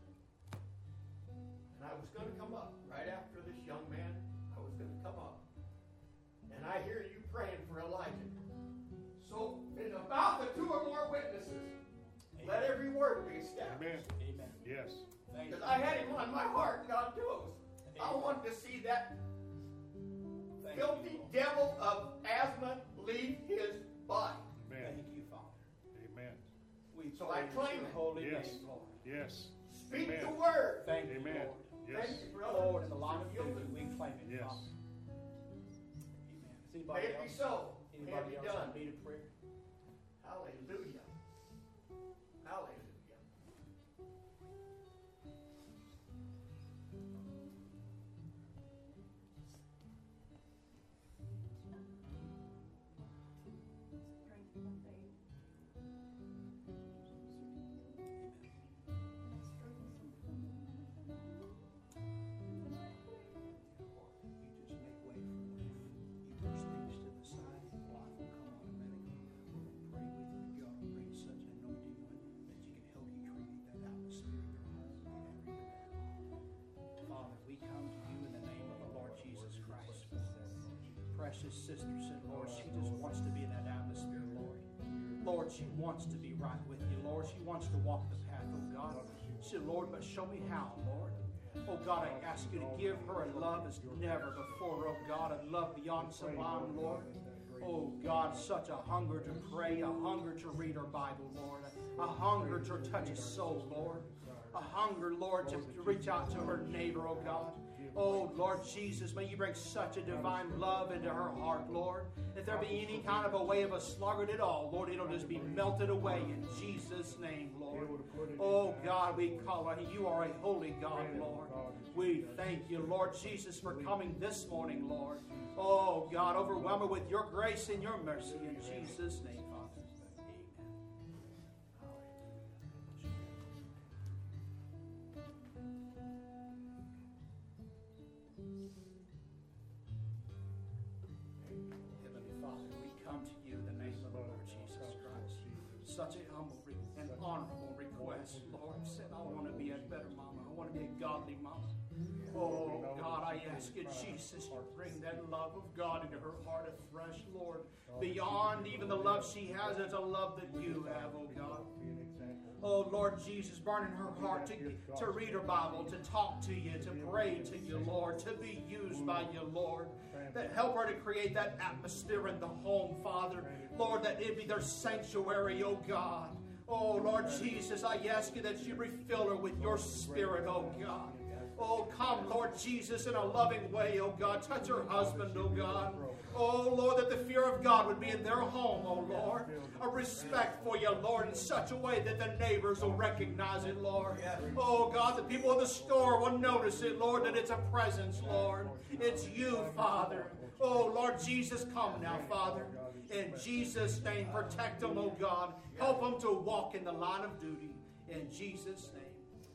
see that Thank you, filthy Lord. devil of asthma leave his body. Amen. Thank you, Father. Amen. We So I praise claim your it. holy Yes. name, Lord. Yes. Speak Amen. the word. Thank you, Amen. Lord. Yes. Thank you, brother. Lord, in the line of You're duty, human. we claim it, Yes. Father. Amen. Is May anybody it be else? so. May it Anybody be else done. in need of prayer? Hallelujah. Hallelujah. You just make way for life. You push things to the side, life will come automatically. We're going to pray with you. You ought to bring such an anointing on that you can help you create that atmosphere in your home, wherever you're at. Father, we come to you in the name of the Lord Jesus Christ. Precious sister said, Lord, she just wants to be in that atmosphere, Lord. Lord, she wants to be right with you, Lord. She wants to walk the path, oh God. She said, Lord, but show me how, Lord. Oh God, I ask you to give her a love as never before, oh God, a love beyond sublime, Lord. Oh God, such a hunger to pray, a hunger to read her Bible, Lord, a hunger to touch a soul, Lord, a hunger, Lord, to, to reach out to her neighbor, oh God. Oh Lord Jesus, may you bring such a divine love into her heart, Lord. If there be any kind of a way of a sluggard at all, Lord, it'll just be melted away in Jesus' name, Lord. Oh God, we call on you. You are a holy God, Lord. We thank you, Lord Jesus, for coming this morning, Lord. Oh God, overwhelm her with your grace and your mercy in Jesus' name, Father. Heavenly Father, we come to you in the name of the Lord Jesus Christ. Such a humble and honorable request, Lord. Said, I want to be a better mama. I want to be a godly mama. Oh, God, I ask you, Jesus, to bring that love of God into her heart afresh, Lord. Beyond even the love she has, it's a love that you have, oh God. Oh, Lord Jesus, burn in her heart to, to read her Bible, to talk to you, to pray to you, Lord, to be used by you, Lord. That help her to create that atmosphere in the home, Father. Lord, that it be their sanctuary, oh God. Oh, Lord Jesus, I ask you that you refill her with your spirit, oh God. Oh, come, Lord Jesus, in a loving way, oh God. Touch her husband, oh God. Oh, Lord, that the fear of God would be in their home, oh Lord. A respect for you, Lord, in such a way that the neighbors will recognize it, Lord. Oh, God, the people in the store will notice it, Lord, that it's a presence, Lord. It's you, Father. Oh, Lord Jesus, come now, Father. In Jesus' name, protect them, oh God. Help them to walk in the line of duty. In Jesus' name.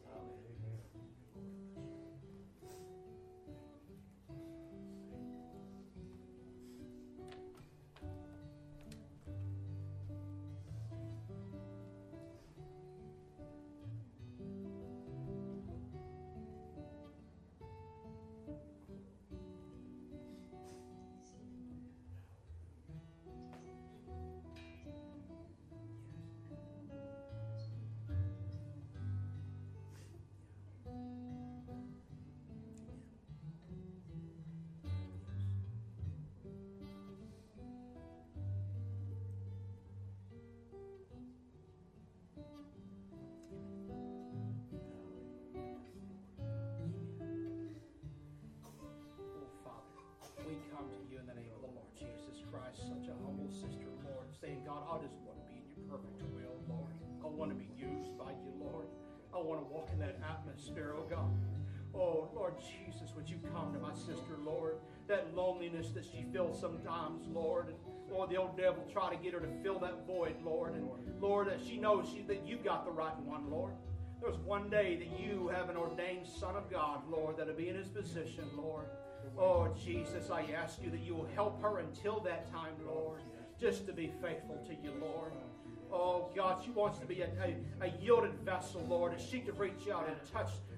Such a humble sister, Lord, saying, God, I just want to be in your perfect will, Lord. I want to be used by you, Lord. I want to walk in that atmosphere, oh God. Oh, Lord Jesus, would you come to my sister, Lord? That loneliness that she feels sometimes, Lord. And, Lord, the old devil try to get her to fill that void, Lord. And, Lord, that she knows she, that you got the right one, Lord. There's one day that you have an ordained Son of God, Lord, that'll be in his position, Lord. Oh, Jesus, I ask you that you will help her until that time, Lord, just to be faithful to you, Lord. Oh, God, she wants to be a, a, a yielded vessel, Lord, as she can reach out and touch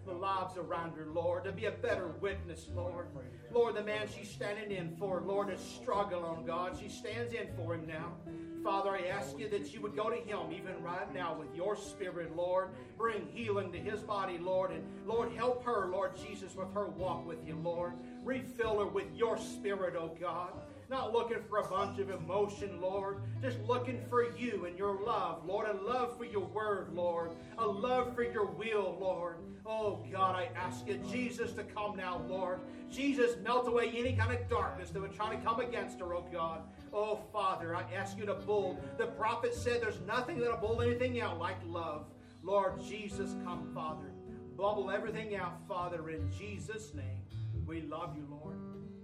the lives around her, Lord, to be a better witness, Lord. Lord, the man she's standing in for, Lord, is struggling, God. She stands in for him now. Father, I ask you that you would go to him even right now with your Spirit, Lord. Bring healing to his body, Lord. And Lord, help her, Lord Jesus, with her walk with you, Lord. Refill her with your Spirit, oh God. Not looking for a bunch of emotion, Lord. Just looking for you and your love, Lord. A love for your word, Lord. A love for your will, Lord. Oh, God, I ask you, Jesus, to come now, Lord. Jesus, melt away any kind of darkness that would try to come against her, oh, God. Oh, Father, I ask you to bull. The prophet said there's nothing that'll bull anything out like love. Lord Jesus, come, Father. Bubble everything out, Father, in Jesus' name. We love you, Lord.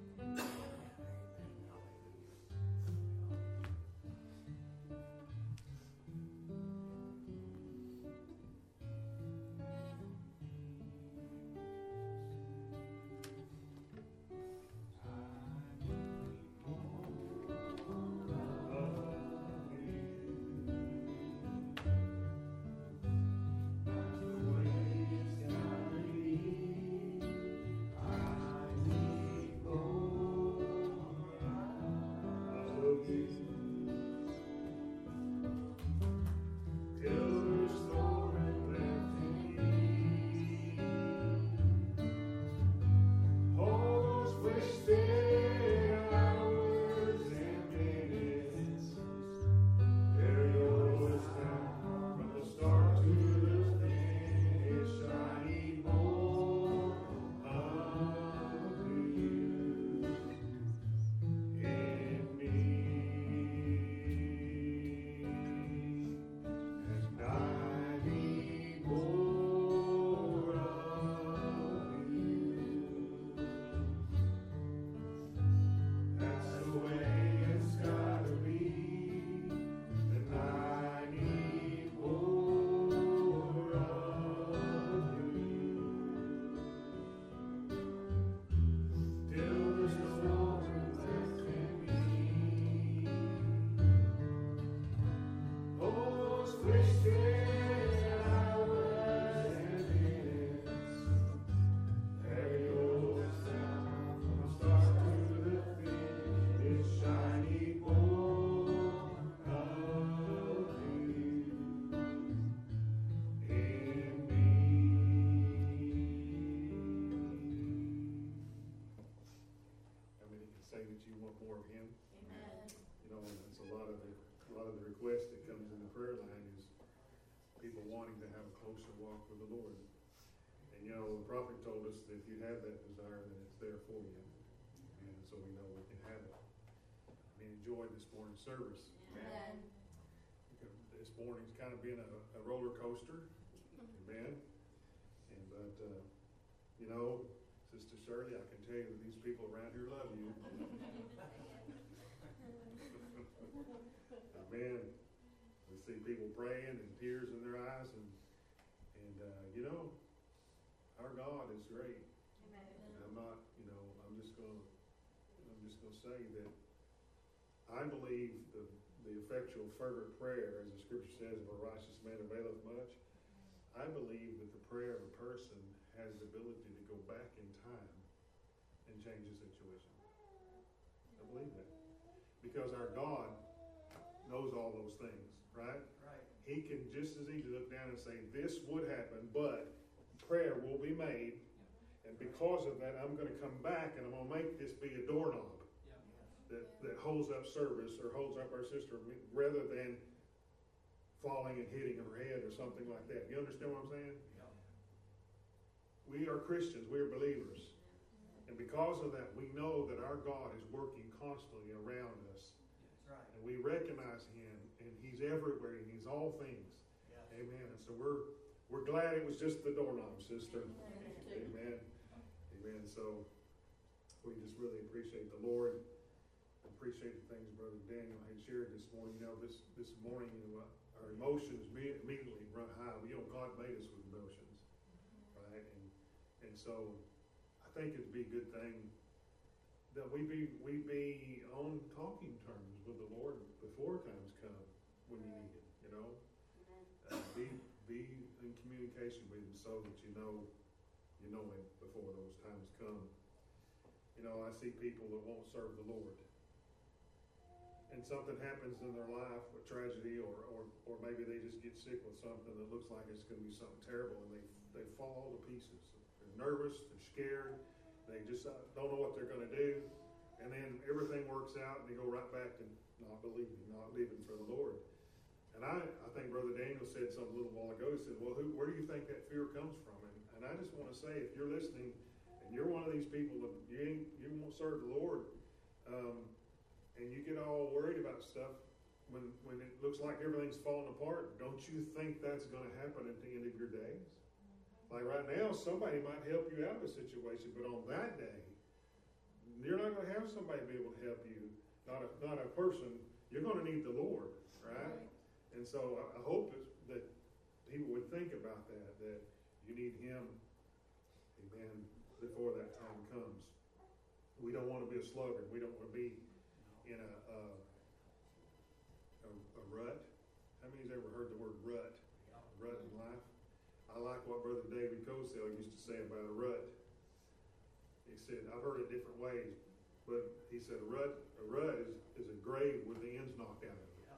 prophet told us that if you have that desire, then it's there for you. And so we know we can have it. I mean, enjoy this morning's service. Amen. This morning's kind of been a, a roller coaster. Amen. And but uh, you know, Sister Shirley, I can tell you that these people around here love you. Amen. We see people praying and tears in their eyes, and and uh, you know, our God is great. Amen. And I'm not, you know, I'm just gonna, I'm just gonna say that I believe the the effectual fervent prayer, as the Scripture says, of a righteous man availeth much. I believe that the prayer of a person has the ability to go back in time and change a situation. I believe that because our God knows all those things, right? Right. He can just as easily look down and say, this would happen, but prayer will be made, and because of that, I'm going to come back and I'm going to make this be a doorknob that, that holds up service or holds up our sister rather than falling and hitting her head or something like that. You understand what I'm saying? Yeah. We are Christians. We are believers. And because of that, we know that our God is working constantly around us. That's right. And we recognize Him, and He's everywhere, and He's all things. Yes. Amen. And so we're we're glad it was just the doorknob, sister. Amen. Amen. So we just really appreciate the Lord. Appreciate the things Brother Daniel had shared this morning. You know, this this morning, you know, our emotions immediately run high. You know, God made us with emotions, right? And and so I think it'd be a good thing that we be we be on talking terms with the Lord before times come when you need it. You know, uh, be be in communication with Him so that you know you know Him before those times come. You know, I see people that won't serve the Lord. And something happens in their life, a tragedy, or, or, or maybe they just get sick with something that looks like it's going to be something terrible, and they, they fall to pieces. They're nervous, they're scared, they just uh, don't know what they're going to do. And then everything works out, and they go right back to not believing, not living for the Lord. And I, I think Brother Daniel said something a little while ago. He said, well, who, where do you think that fear comes from? And, and I just want to say, if you're listening, and you're one of these people that you, ain't, you won't serve the Lord, um, and you get all worried about stuff when, when it looks like everything's falling apart, don't you think that's going to happen at the end of your days? Like right now, somebody might help you out of a situation, but on that day, you're not going to have somebody be able to help you, not a, not a person. You're going to need the Lord, right? right. And so I, I hope that, that people would think about that, that you need Him, amen, before that time comes. We don't want to be a sluggard. We don't want to be in a, a, a, a rut. How many's ever heard the word rut? Rut in life? I like what Brother David Cosell used to say about a rut. He said, I've heard it different ways, but he said a rut, a rut is, is a grave with the ends knocked out of it.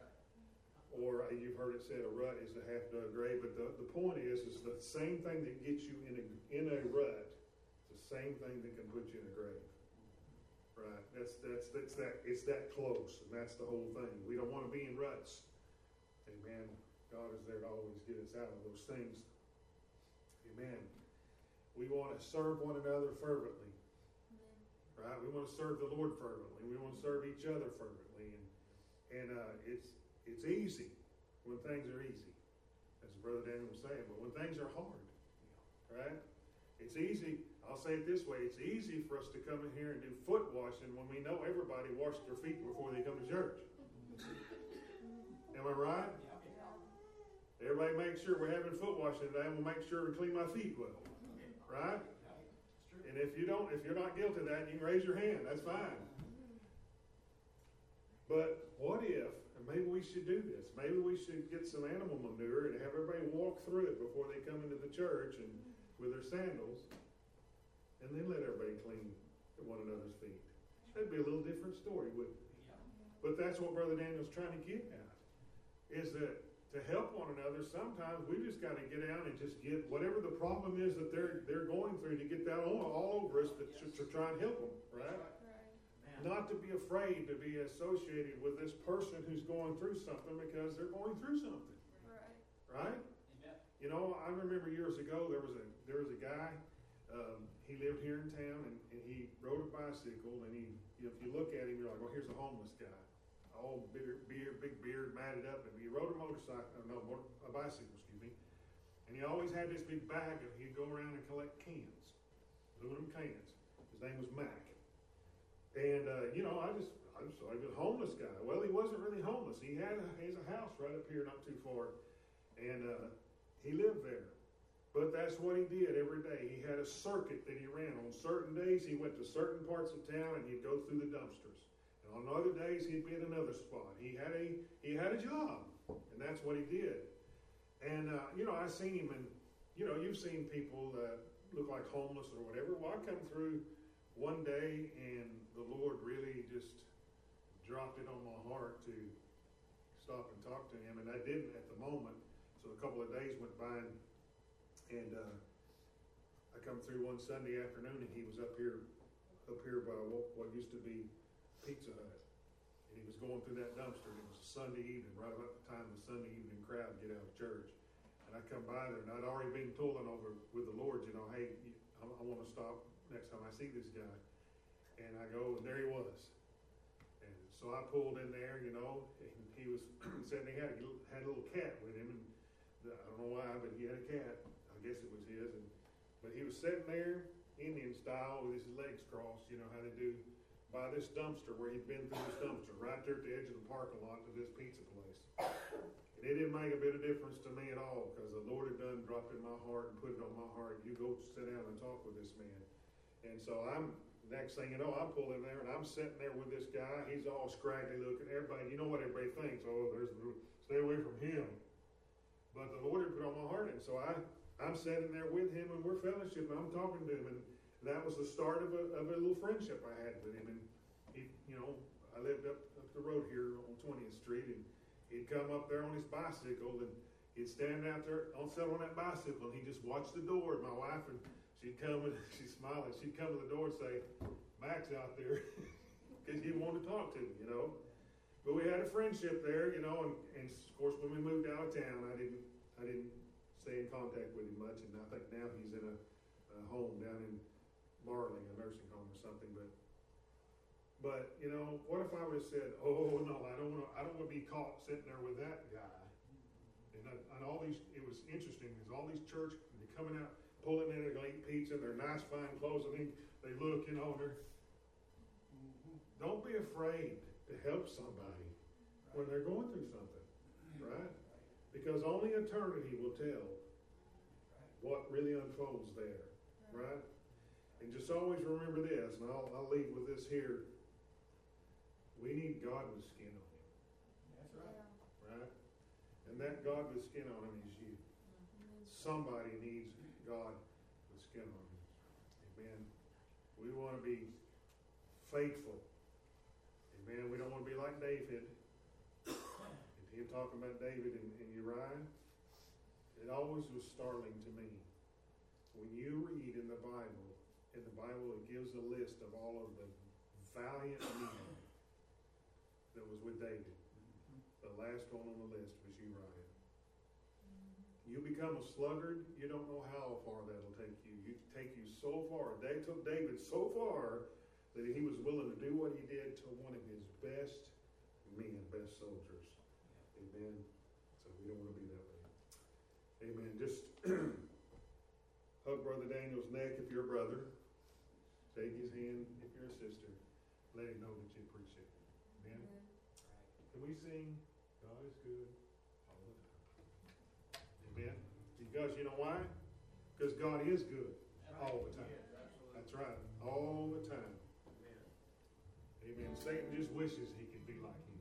Or uh, you've heard it said a rut is a half-dug grave, but the, the point is, is the same thing that gets you in a, in a rut, it's the same thing that can put you in a grave. Right? That's, that's, that's that, it's that close, and that's the whole thing. We don't want to be in ruts. Amen. God is there to always get us out of those things. Amen. We want to serve one another fervently. Right? We want to serve the Lord fervently. We want to serve each other fervently. And, and uh, it's, it's easy when things are easy, as Brother Daniel was saying, but when things are hard, right? It's easy, I'll say it this way, it's easy for us to come in here and do foot washing when we know everybody washed their feet before they come to church. Am I right? Everybody make sure we're having foot washing today, and we'll make sure we clean my feet well. Right? And if you don't, if you're not guilty of that, you can raise your hand. That's fine. But what if, and maybe we should do this, maybe we should get some animal manure and have everybody walk through it before they come into the church and with their sandals, and then let everybody clean one another's feet. That'd be a little different story, wouldn't it? But that's what Brother Daniel's trying to get at, is that to help one another, sometimes we just got to get out and just get whatever the problem is that they're they're going through, to get that all, all over us, to, to, to try and help them, right? right. Not to be afraid to be associated with this person who's going through something because they're going through something. Right. Right? Yeah. You know, I remember years ago there was a there was a guy, um, he lived here in town, and, and he rode a bicycle, and he, if you look at him, you're like, well, here's a homeless guy. All beard, beard, big beard, matted up, and he rode a motorcycle, no, a bicycle, excuse me. And he always had this big bag of, he'd go around and collect cans, aluminum cans. His name was Mac. And, uh, you know, I just, I just thought he was a homeless guy. Well, he wasn't really homeless. He had a, he has a house right up here, not too far, and uh, he lived there. But that's what he did every day. He had a circuit that he ran. On certain days, he went to certain parts of town, and he'd go through the dumpsters. On other days, he'd be in another spot. He had a he had a job, and that's what he did. And uh, you know, I seen him, and you know, you've seen people that look like homeless or whatever. Well, I come through one day, and the Lord really just dropped it on my heart to stop and talk to him, and I didn't at the moment. So a couple of days went by, and, and uh, I come through one Sunday afternoon, and he was up here, up here by what, what used to be Pizza Hut, and he was going through that dumpster, and it was a Sunday evening, right about the time the Sunday evening crowd get out of church. And I come by there, and I'd already been pulling over with the Lord, you know, hey, I, I want to stop next time I see this guy. And I go, and there he was. And so I pulled in there, you know, and he was sitting, he had a, had a little cat with him, and the, I don't know why, but he had a cat. I guess it was his. And but he was sitting there, Indian style, with his legs crossed, you know how they do, by this dumpster, where he'd been through this dumpster, right there at the edge of the parking lot to this pizza place. And it didn't make a bit of difference to me at all, because the Lord had done dropped in my heart and put it on my heart. You go sit down and talk with this man. And so I'm, next thing you know, I'm pulling there, and I'm sitting there with this guy. He's all scraggly looking. Everybody, you know what everybody thinks. Oh, there's the, stay away from him. But the Lord had put it on my heart, and so I, I'm sitting there with him and we're fellowship and I'm talking to him, and that was the start of a, of a little friendship I had with him. And he, you know, I lived up, up the road here on twentieth street, and he'd come up there on his bicycle, and he'd stand out there on sit on that bicycle, and he'd just watch the door. And my wife, and she'd come and she's smiling. She'd come to the door and say, "Max out there," because he wanted to talk to me, you know. But we had a friendship there, you know, and, and of course when we moved out of town, I didn't, I didn't stay in contact with him much, and I think now he's in a, a home down in Marling, a nursing home or something. But, but you know, what if I would have said, "Oh no, I don't want to, I don't want to be caught sitting there with that guy." And, and all these, it was interesting because all these church, they're coming out, pulling in, they're going to eat pizza, and they're nice, fine clothes, and they, they look, you know, and they're, don't be afraid to help somebody when they're going through something, right? Because only eternity will tell what really unfolds there, right? And just always remember this, and I'll, I'll leave with this here. We need God with skin on him. That's right. Right? And that God with skin on him is you. Somebody needs God with skin on him. Amen. We want to be faithful. Amen. We don't want to be like David. If you're talking about David and, and Uriah, it always was startling to me. When you read in the Bible, in the Bible it gives a list of all of the valiant men that was with David. The last one on the list was Uriah. You become a sluggard, you don't know how far that'll take you. You take you so far. They took David so far that he was willing to do what he did to one of his best men, best soldiers. Amen. So we don't want to be that way. Amen. Just hug Brother Daniel's neck if you're a brother. Shake his hand if you're a sister. Let him know that you appreciate it. Amen. Can we sing God is good all the time? Amen. Because you know why? Because God is good all the time. That's right. All the time. Amen. Satan just wishes he could be like him.